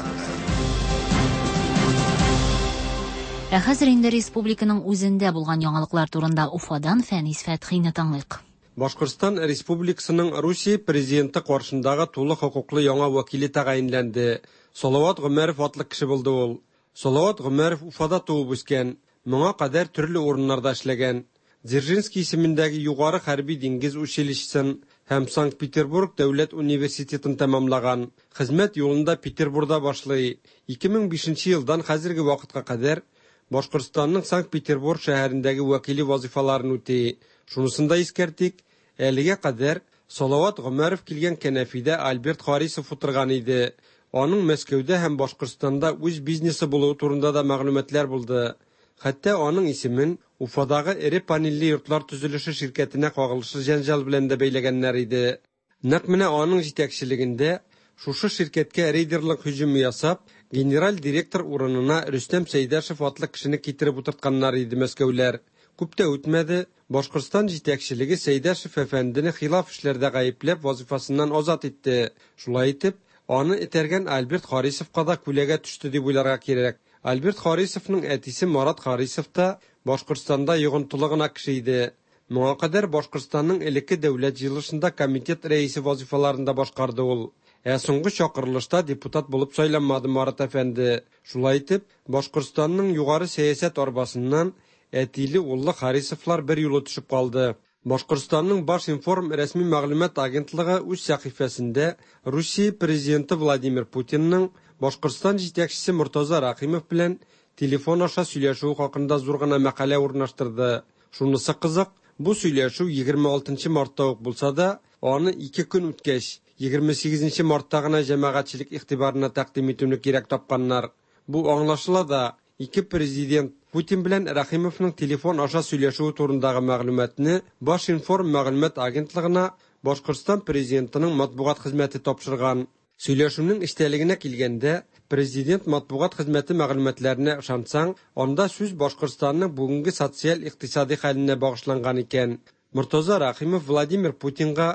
Ә хәзер инде республиканың үзендә булган яңалыклар турында Уфадан Фәнис Фәтхине таңлыйк. Башкортстан Республикасының Русия президенты каршындагы тулы хукуклы яңа вәкиле тәгаенләнде. Салават Гомәров атлы кеше булды ул. Салават Гомәров Уфада туып үскән, моңа кадәр төрле урыннарда эшләгән. Дзержинский исемендәге югары хәрби диңгез училищесын һәм Санкт-Петербург дәүләт университетын тәмамлаган. Хезмәт юлында Петербургда башлый. ике мең бишенче елдан хәзерге вакытка кадәр Башкортстанның Санкт-Петербург шәһәрендәге вәкиле вазифаларын үти. Шунысында искәртик, әлегә кадәр Салават Гомәров килгән кәнәфидә Альберт Харисов утырган иде. Аның Мәскәүдә һәм Башкортстанда үз бизнесы булуы турында да мәгълүматлар булды. Хәтта аның исемен Уфадагы эре панельле йортлар төзелеше ширкәтенә кагылышлы җәнҗал белән дә бәйләгәннәр иде. Нәкъ менә аның җитәкчелегендә шушы ширкәткә рейдерлык һөҗүм ясап, генераль директор урынына Рөстәм Сәйдәшев атлы кешене китереп утыртканнар иде Мәскәүләр. Күп тә үтмәде, Башкортстан җитәкчелеге Сәйдәшев әфәндене хилаф эшләрдә гаепләп вазифасыннан азат итте. Шулай итеп, аны этәргән Альберт Харисовка да күләгә төште дип уйларга кирәк. Альберт Харисовның әтисе Марат Харисов та Башкортстанда йогынтылыгына кеше иде. Моңа кадәр Башкортстанның элекке дәүләт җыелышында комитет рәисе вазифаларында башкарды ул. Ә соңгы чакырылышта депутат булып сайланмады Марат әфәнде. Шулай итеп, Башкортстанның югары сәясәт арбасыннан әтиле уллы Харисовлар бер юлы төшеп калды. Башкортстанның баш информ рәсми мәгълүмат агентлыгы үз сәхифәсендә Русия президенты Владимир Путинның Башкортстан җитәкчесе Муртаза Рахимов белән телефон аша сөйләшү хакында зур гына мәкалә урнаштырды. Шунысы кызык, бу сөйләшү егерме алтынчы мартта ук булса да, аны ике көн үткәч, егерме сигезенче мартта гына җәмәгатьчелек игътибарына тәкъдим итүне кирәк тапканнар. Бу аңлашыла да, ике президент Путин белән Рахимовның телефон аша сөйләшүе турындагы мәгълүматны баш информ мәгълүмат агентлыгына Башкортстан президентының матбугат хезмәте тапшырган. Сөйләшүнең эчтәлегенә килгәндә, президент матбугат хезмәте мәгълүматларына ышансаң, анда сүз Башкортстанның бүгенге социаль-икътисади хәленә багышланган икән. Муртаза Рахимов Владимир Путинга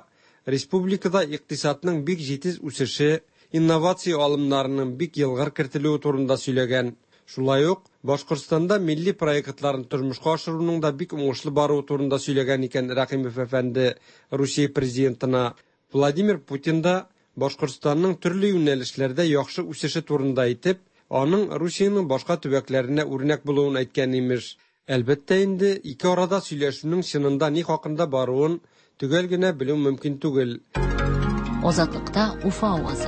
республикада икътисатның бик җитез үсеше, инновация алымнарының бик елгыр кертелүе турында сөйләгән. Шулай ук Башкортстанда милли проектларын тормышка ашыруның да бик уңышлы баруы турында сөйләгән икән Рәхимов әфәнде Русия президентына. Владимир Путин да Башкортстанның төрле юнәлешләрдә яхшы үсеше турында әйтеп, аның Русиянең башка төбәкләренә үрнәк булуын әйткән имеш. Әлбәттә инде ике арада сөйләшүнең чынында ни хакында баруын төгәл генә белү мөмкин түгел. Азатлыкта Уфа авазы.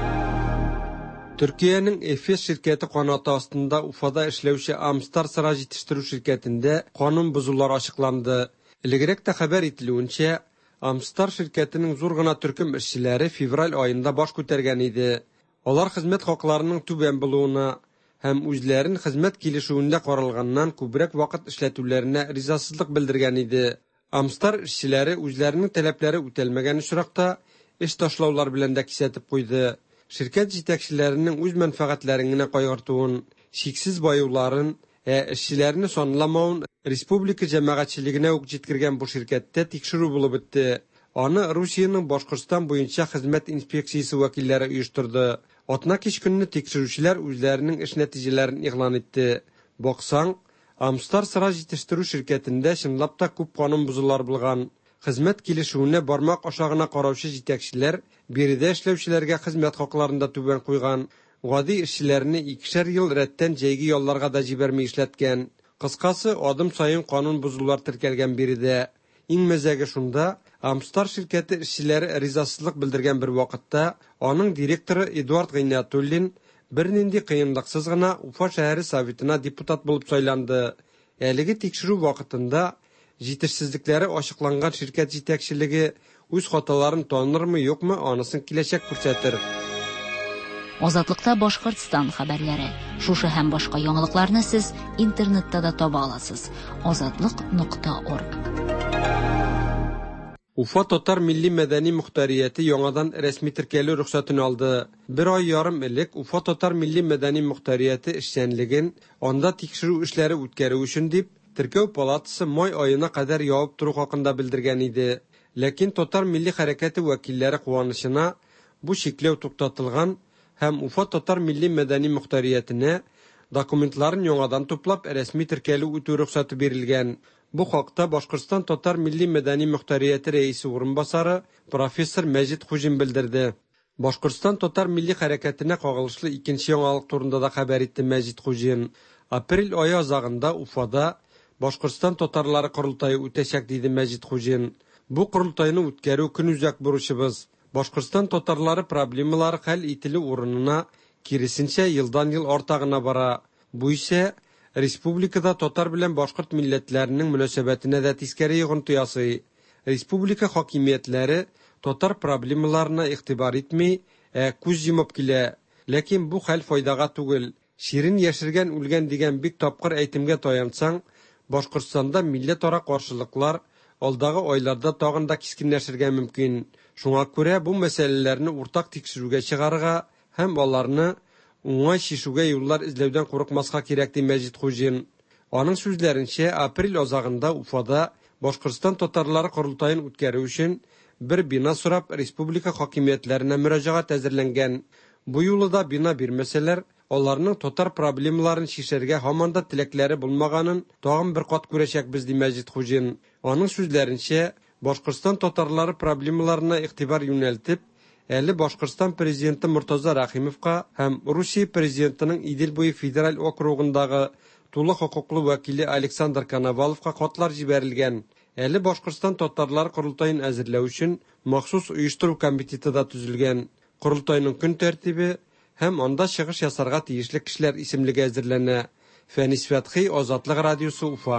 Төркиянең Эфес şirkәте канаты астында Уфада эшләүче Амстар сыра җитештерү şirkәтендә канун бозулар ачыкланды. Илегрәк тә хәбәр ителүенчә, Амстар şirkәтенең зур гына төркем эшчеләре февраль аенда баш күтәргән иде. Алар хезмәт хакларының түбән булуына һәм үзләрен хезмәт килешүендә каралганнан күбрәк вакыт эшләтүләренә ризасызлык белдергән иде. Амстар эшчеләре үзләренең таләпләре үтәлмәгән очракта эш ташлаулар белән дә кисәтеп куйды. Şirkət җитәкчеләренең үз мәнфәгатьләрен генә кайгыртуын, шиксез баюларын, ә эшчеләрне санламауын республика җәмәгатьчелегенә үк җиткергән бу şirkәттә тикшерү булып бетте. Аны Русиянең Башкортстан буенча хезмәт инспекциясе вәкилләре оештырды. Атна кич көнне тикшерүчеләр үзләренең эш нәтиҗәләрен игълан итте. Баксаң, Амстар сыра җитештерү şirkәтендә чынлап та күп канун бозулар булган. Хезмәт килешүенә бармак ашагына караучы җитәкчеләр биредә эшләүчеләргә хезмәт хакларында түбән куйган. Гади эшчеләрне икешәр ел рәттән җәйге ялларга да җибәрмәй эшләткән. Кыскасы, адым сайын канун бозулар теркәлгән биредә. Иң мәзәге шунда, Амстар şirkәте эшчеләре ризасызлык белдергән бер вакытта, аның директоры Эдуард Гайнатуллин бернинди кыенлыксыз гына Уфа шәһәре советына депутат булып сайланды. Әлеге тикшерү вакытында җитешсезлекләре ачыкланган şirkәт җитәкчелеге үз хаталарын танырмы, юкмы, анысын киләчәк күрсәтер. Азатлыкта Башкортстан хәбәрләре. Шушы һәм башка яңалыкларны сез интернетта да таба аласыз. азатлык нокта орг. Уфа Татар милли мәдәни мөхтәрияте яңадан рәсми теркәлү рөхсәтен алды. Бер ай ярым элек Уфа Татар милли мәдәни мөхтәрияте эшчәнлеген анда тикшерү эшләре үткәрү өчен дип Теркәү палатасы май аена кадәр явып туру хакында белдергән иде. Ләкин Татар милли хәрәкәте вәкилләре куанычына бу шикләү туктатылган һәм Уфа Татар милли мәдәни мөхтәриятенә документларын яңадан туплап рәсми теркәлү үтү рөхсәте бирелгән. Бу хакта Башкортстан Татар милли мәдәни мөхтәрияте рәисе урынбасары профессор Мәҗит Хуҗин белдерде. Башкортстан Татар милли хәрәкәтенә кагылышлы икенче яңалык турында да хәбәр итте Мәҗит Хуҗин. Апрель ае азагында Уфада Башкортстан татарлары курултайы үтәчәк диде Мәҗит Хуҗин. Бу курултайны үткәрү көнүзәк бурычыбыз. Башкортстан татарлары проблемалары хәл ителү урынына киресенчә елдан ел артагына бара. Бу исә республикада татар белән башкорт милләтләренең мөнәсәбәтенә дә тискәре йогынты ясый. Республика хакимиятләре татар проблемаларына игътибар итми, ә күз йомып килә. Ләкин бу хәл файдага түгел. Ширин яшергән үлгән дигән бик тапкыр әйтемгә таянсаң, Башкортстанда милләт-ара каршылыклар алдагы айларда тагын да кискенләшергә мөмкин. Шуңа күрә бу мәсьәләләрне уртак тикшерүгә чыгарырга һәм аларны уңай шишүгә юллар эзләүдән курыкмаска кирәк ди Мәҗит Хуҗин. Аның сүзләренчә, апрель азагында Уфада Башкортстан татарлары курултайын үткәрү өчен бер бина сорап республика хакимиятләренә мөрәҗәгать әзерләнгән. Бу юлы да бина бирмәсәләр, аларның татар проблемаларын шишәргә һаман да теләкләре булмаганын тагын бер кат күрәчәкбез ди Мәҗит Хуҗин. Аның сүзләренчә, Башкортстан татарлары проблемаларына игътибар юнәлтеп, әле Башкортстан президенты Муртаза Рахимовка һәм Русия президентының Идел буе федераль округындагы тулы хокуклы вәкиле Александр Коноваловка хатлар җибәрелгән. Әле Башкортстан татарлар курултайын әзерләү өчен махсус оештыру комитеты да төзелгән. Курултайның көн тәртибе һәм анда чыгыш ясарга тиешле кешеләр исемлеге әзерләнә. Фәнис Фәтхи, Азатлык радиосы, Уфа.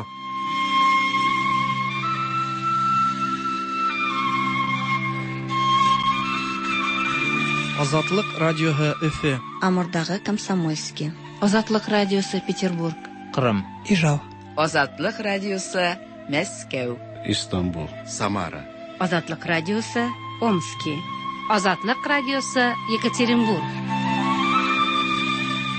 Азатлык радиоһы Өфе. Амурдагы Комсомольский. Азатлык радиосы Петербург. Кырым. Ижау. Азатлык радиосы Мәскәү. Истанбул. Самара. Азатлык радиосы Омский. Азатлык радиосы Екатеринбург.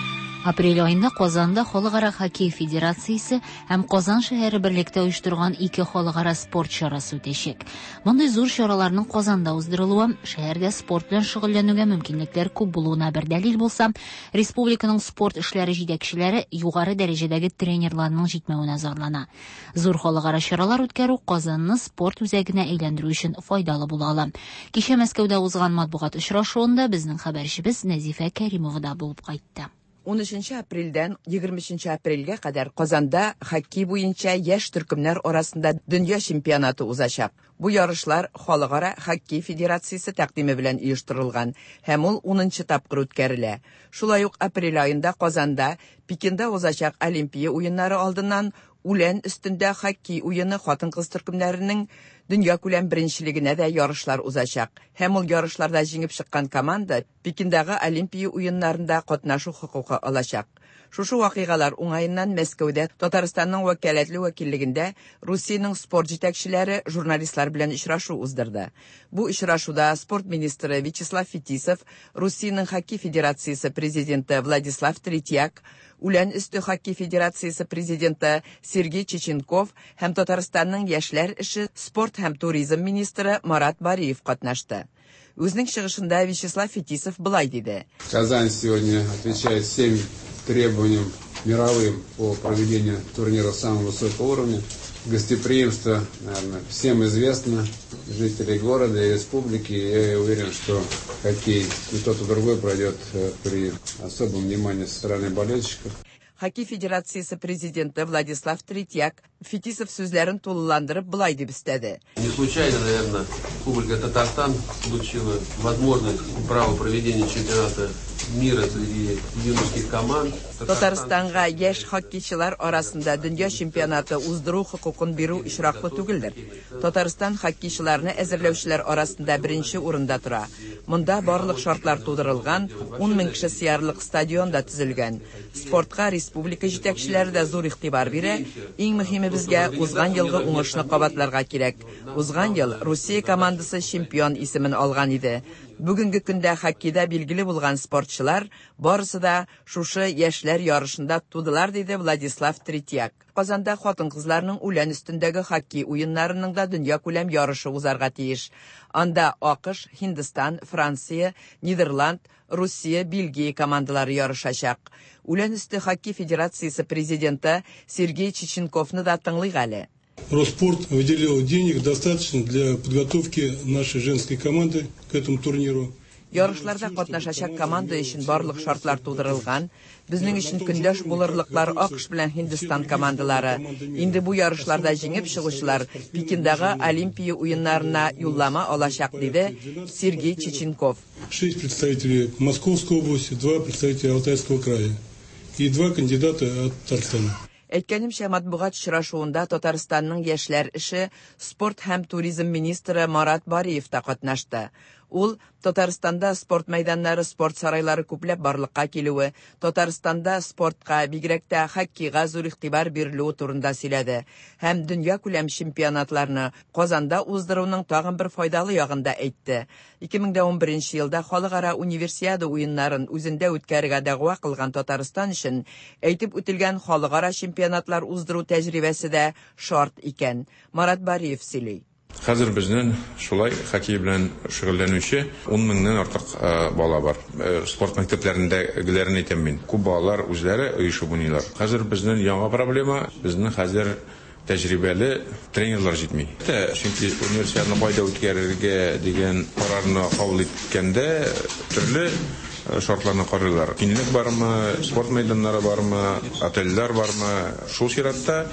Апрель айында Казанда Халыкара хоккей федерациясе һәм Казан шәһәре берлектә оештырган ике халыкара спорт чарасы үтәчәк. Мондый зур чараларның Казанда уздырылуы шәһәрдә спорт белән шөгыльләнүгә мөмкинлекләр күп булуына бер дәлил булса, республиканың спорт эшләре җитәкчеләре югары дәрәҗәдәге тренерларның җитмәвенә зарлана. Зур халыкара чаралар үткәрү Казанны спорт үзәгенә әйләндерү өчен файдалы була ала. Кичә Мәскәүдә узган матбугат очрашуында безнең хәбәрчебез Нәзифә Кәримова да булып кайтты. унынчы апрельдән егерменче апрельгә кадәр Казанда хоккей буенча яшь төркемнәр арасында дөнья чемпионаты узачак. Бу ярышлар Халыкара хоккей федерациясе тәкъдиме белән оештырылган һәм ул унынчы тапкыр үткәрелә. Шулай ук апрель айында Казанда, Пекинда узачак Олимпия уеннары алдыннан үлән өстендә хоккей уены хатын-кыз төркемнәренең дөнья күләм беренчелегенә дә ярышлар узачак. Һәм ул ярышларда җиңеп чыккан команда Пекиндагы Олимпия уеннарында катнашу хокукы алачак. Шушы вакыйгалар уңаеннан Мәскәүдә Татарстанның вәкаләтле вәкиллегендә Русиянең спорт җитәкчеләре журналистлар белән очрашу уздырды. Бу очрашуда спорт министры Вячеслав Фетисов, Русиянең хоккей федерациясе президенты Владислав Третьяк, Үлән өсте хоккей федерациясе президенты Сергей Чеченков һәм Татарстанның яшьләр эше, спорт һәм туризм министры Марат Бариев катнашты. Үзенең чыгышында Вячеслав Фетисов былай диде: Казань сегодня отвечает всем требованиям мировым по проведению турнира самого высокого уровня. Гостеприимство, наверное, всем известно, жителей города и республики. Я уверен, что хоккей и тот, и другой пройдет при особом внимании со стороны болельщиков. Хоккей федерациясе президенты Владислав Третьяк Фетисов сүзләрен тулыландырып былай дип өстәде. Не случайно, наверное, Республика Татарстан получила возможность и право проведения чемпионата мира среди юношеских команд. Татарстанга яшь хоккейчылар арасында дөнья чемпионаты уздыру хокукын бирү ишраклы түгелдер. Татарстан хоккейчыларны әзерләүчеләр арасында беренче урында тора. Монда барлык шартлар тудырылган, ун мең кеше сиярлык стадион да төзелгән. Спортка республика җитәкчеләре дә зур игътибар бирә. Иң мөһиме безгә узган елгы уңышны кабатларга кирәк. Узган ел Русия командасы чемпион исемен алган иде. Бүгенге көндә хоккейда билгеле булган спортчылар барысы да шушы яшьләр ярышында тудылар, диде Владислав Третьяк. Казанда хатын-кызларның үлән өстендәге хоккей уеннарының да дөнья күләм ярышы узарга тиеш. Анда АКШ, Һиндстан, Франция, Нидерланд, Русия, Бельгия командалары ярышачак. Үлән өсте хоккей федерациясе президенты Сергей Чеченковны да тыңлыйк әле. Роспорт выделил денег достаточно для подготовки нашей женской команды к этому турниру. Ярышларда катнашачак команда өчен барлык шартлар тудырылган. Безнең өчен көндәш булырлыклар АКШ белән Һиндстан командалары. Инде бу ярышларда җиңеп чыгучылар Пекиндагы Олимпия уеннарына юллама алачак, диде Сергей Чеченков. Шесть представителей Московской области, два представителя Алтайского края и два кандидата от Татарстана. Әйткәнемчә, матбугат очрашуында Татарстанның яшьләр эше, спорт һәм туризм министры Марат Бариев та катнашты. Ул Татарстанда спорт мәйданнары, спорт сарайлары күпләп барлыкка килүе, Татарстанда спортка, бигрәк тә хоккейга зур игътибар бирелүе турында сөйләде. Һәм дөнья күләм чемпионатларны Казанда уздыруның тагын бер файдалы ягында әйтте. ике мең унберенче елда халыкара универсиада уеннарын үзендә үткәрергә дәгъва кылган Татарстан өчен әйтеп үтелгән халыкара чемпионатлар уздыру тәҗрибәсе дә шарт икән. Марат Бариев сөйли. Хәзер безнең шулай хоккей белән шөгыльләнүче ун меңнән артык бала бар. Спорт мәктәпләрендәгеләрен әйтәм мин. Күп балалар үзләре оешып уйныйлар. Хәзер безнең яңа проблема, безнең хәзер тәҗрибәле тренерлар җитми. Чөнки универсиаданы кайда үткәрергә дигән карарны кабул иткәндә төрле шартларны карыйлар. Киңлек бармы, спорт мәйданнары бармы, отельләр бармы? Шул чиратта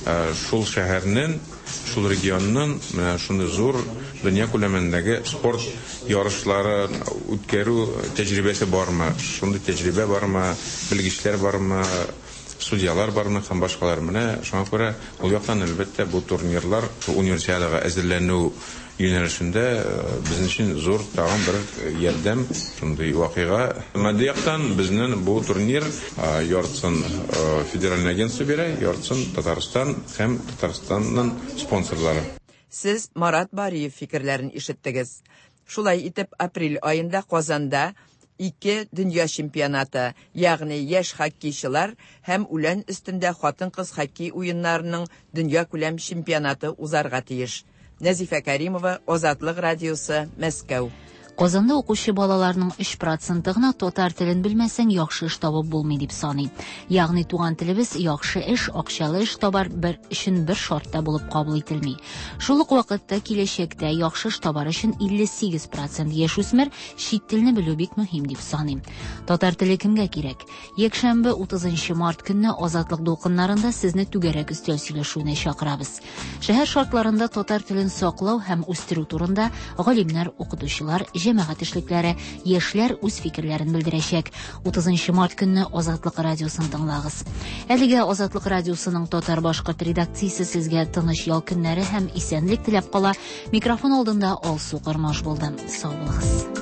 шул шәһәрнең, шул регионның менә шундый зур дөнья күләмендәге спорт ярышлары үткәрү тәҗрибәсе бармы? Шундый тәҗрибә бармы? Белгечләр бармы? Судьялар бармы һәм башкалар? Менә шуңа күрә ул яктан әлбәттә бу турнирлар универсиадага әзерләнү юнәлешендә безнең өчен зур тагын бер ярдәм, шундый вакыйга. Матди яктан безнең бу турнир яртысын федераль агентство бирә, яртысын Татарстан һәм Татарстанның спонсорлары. Сез Марат Бариев фикерләрен ишеттегез. Шулай итеп, апрель айында Казанда ике дөнья чемпионаты, ягъни яшь хоккейчылар һәм үлән өстендә хатын-кыз хоккей уеннарының дөнья күләм чемпионаты узарга тиеш. Нәзифә Кәримова, Азатлык радиосы, Мәскәү. Казанда укучы балаларның өч проценты гына татар телен белмәсәң яхшы эш табып булмый дип саный. Ягъни туган телебез яхшы эш, акчалы эш табар бер өчен бер шартта булып кабул ителми. Шул ук вакытта киләчәктә яхшы эш табар өчен илле сигез процент яшүсмер чит телне белү бик мөһим дип саный. Татар теле кемгә кирәк? Якшәмбе утызынчы март көнне Азатлык дулкыннарында сезне түгәрәк өстәл сөйләшүенә чакырабыз. Шәһәр шартларында татар телен саклау һәм үстерү турында галимнәр, укытучылар, җәмәгать эшлекләре, яшьләр үз фикерләрен белдерәчәк. утызынчы март көнне Азатлык радиосын тыңлагыз. Әлегә Азатлык радиосының татар башкорт редакциясе сезгә тыныч ял көннәре һәм исәнлек теләп кала. Микрофон алдында Алсу Кармаш булды. Сау булыгыз.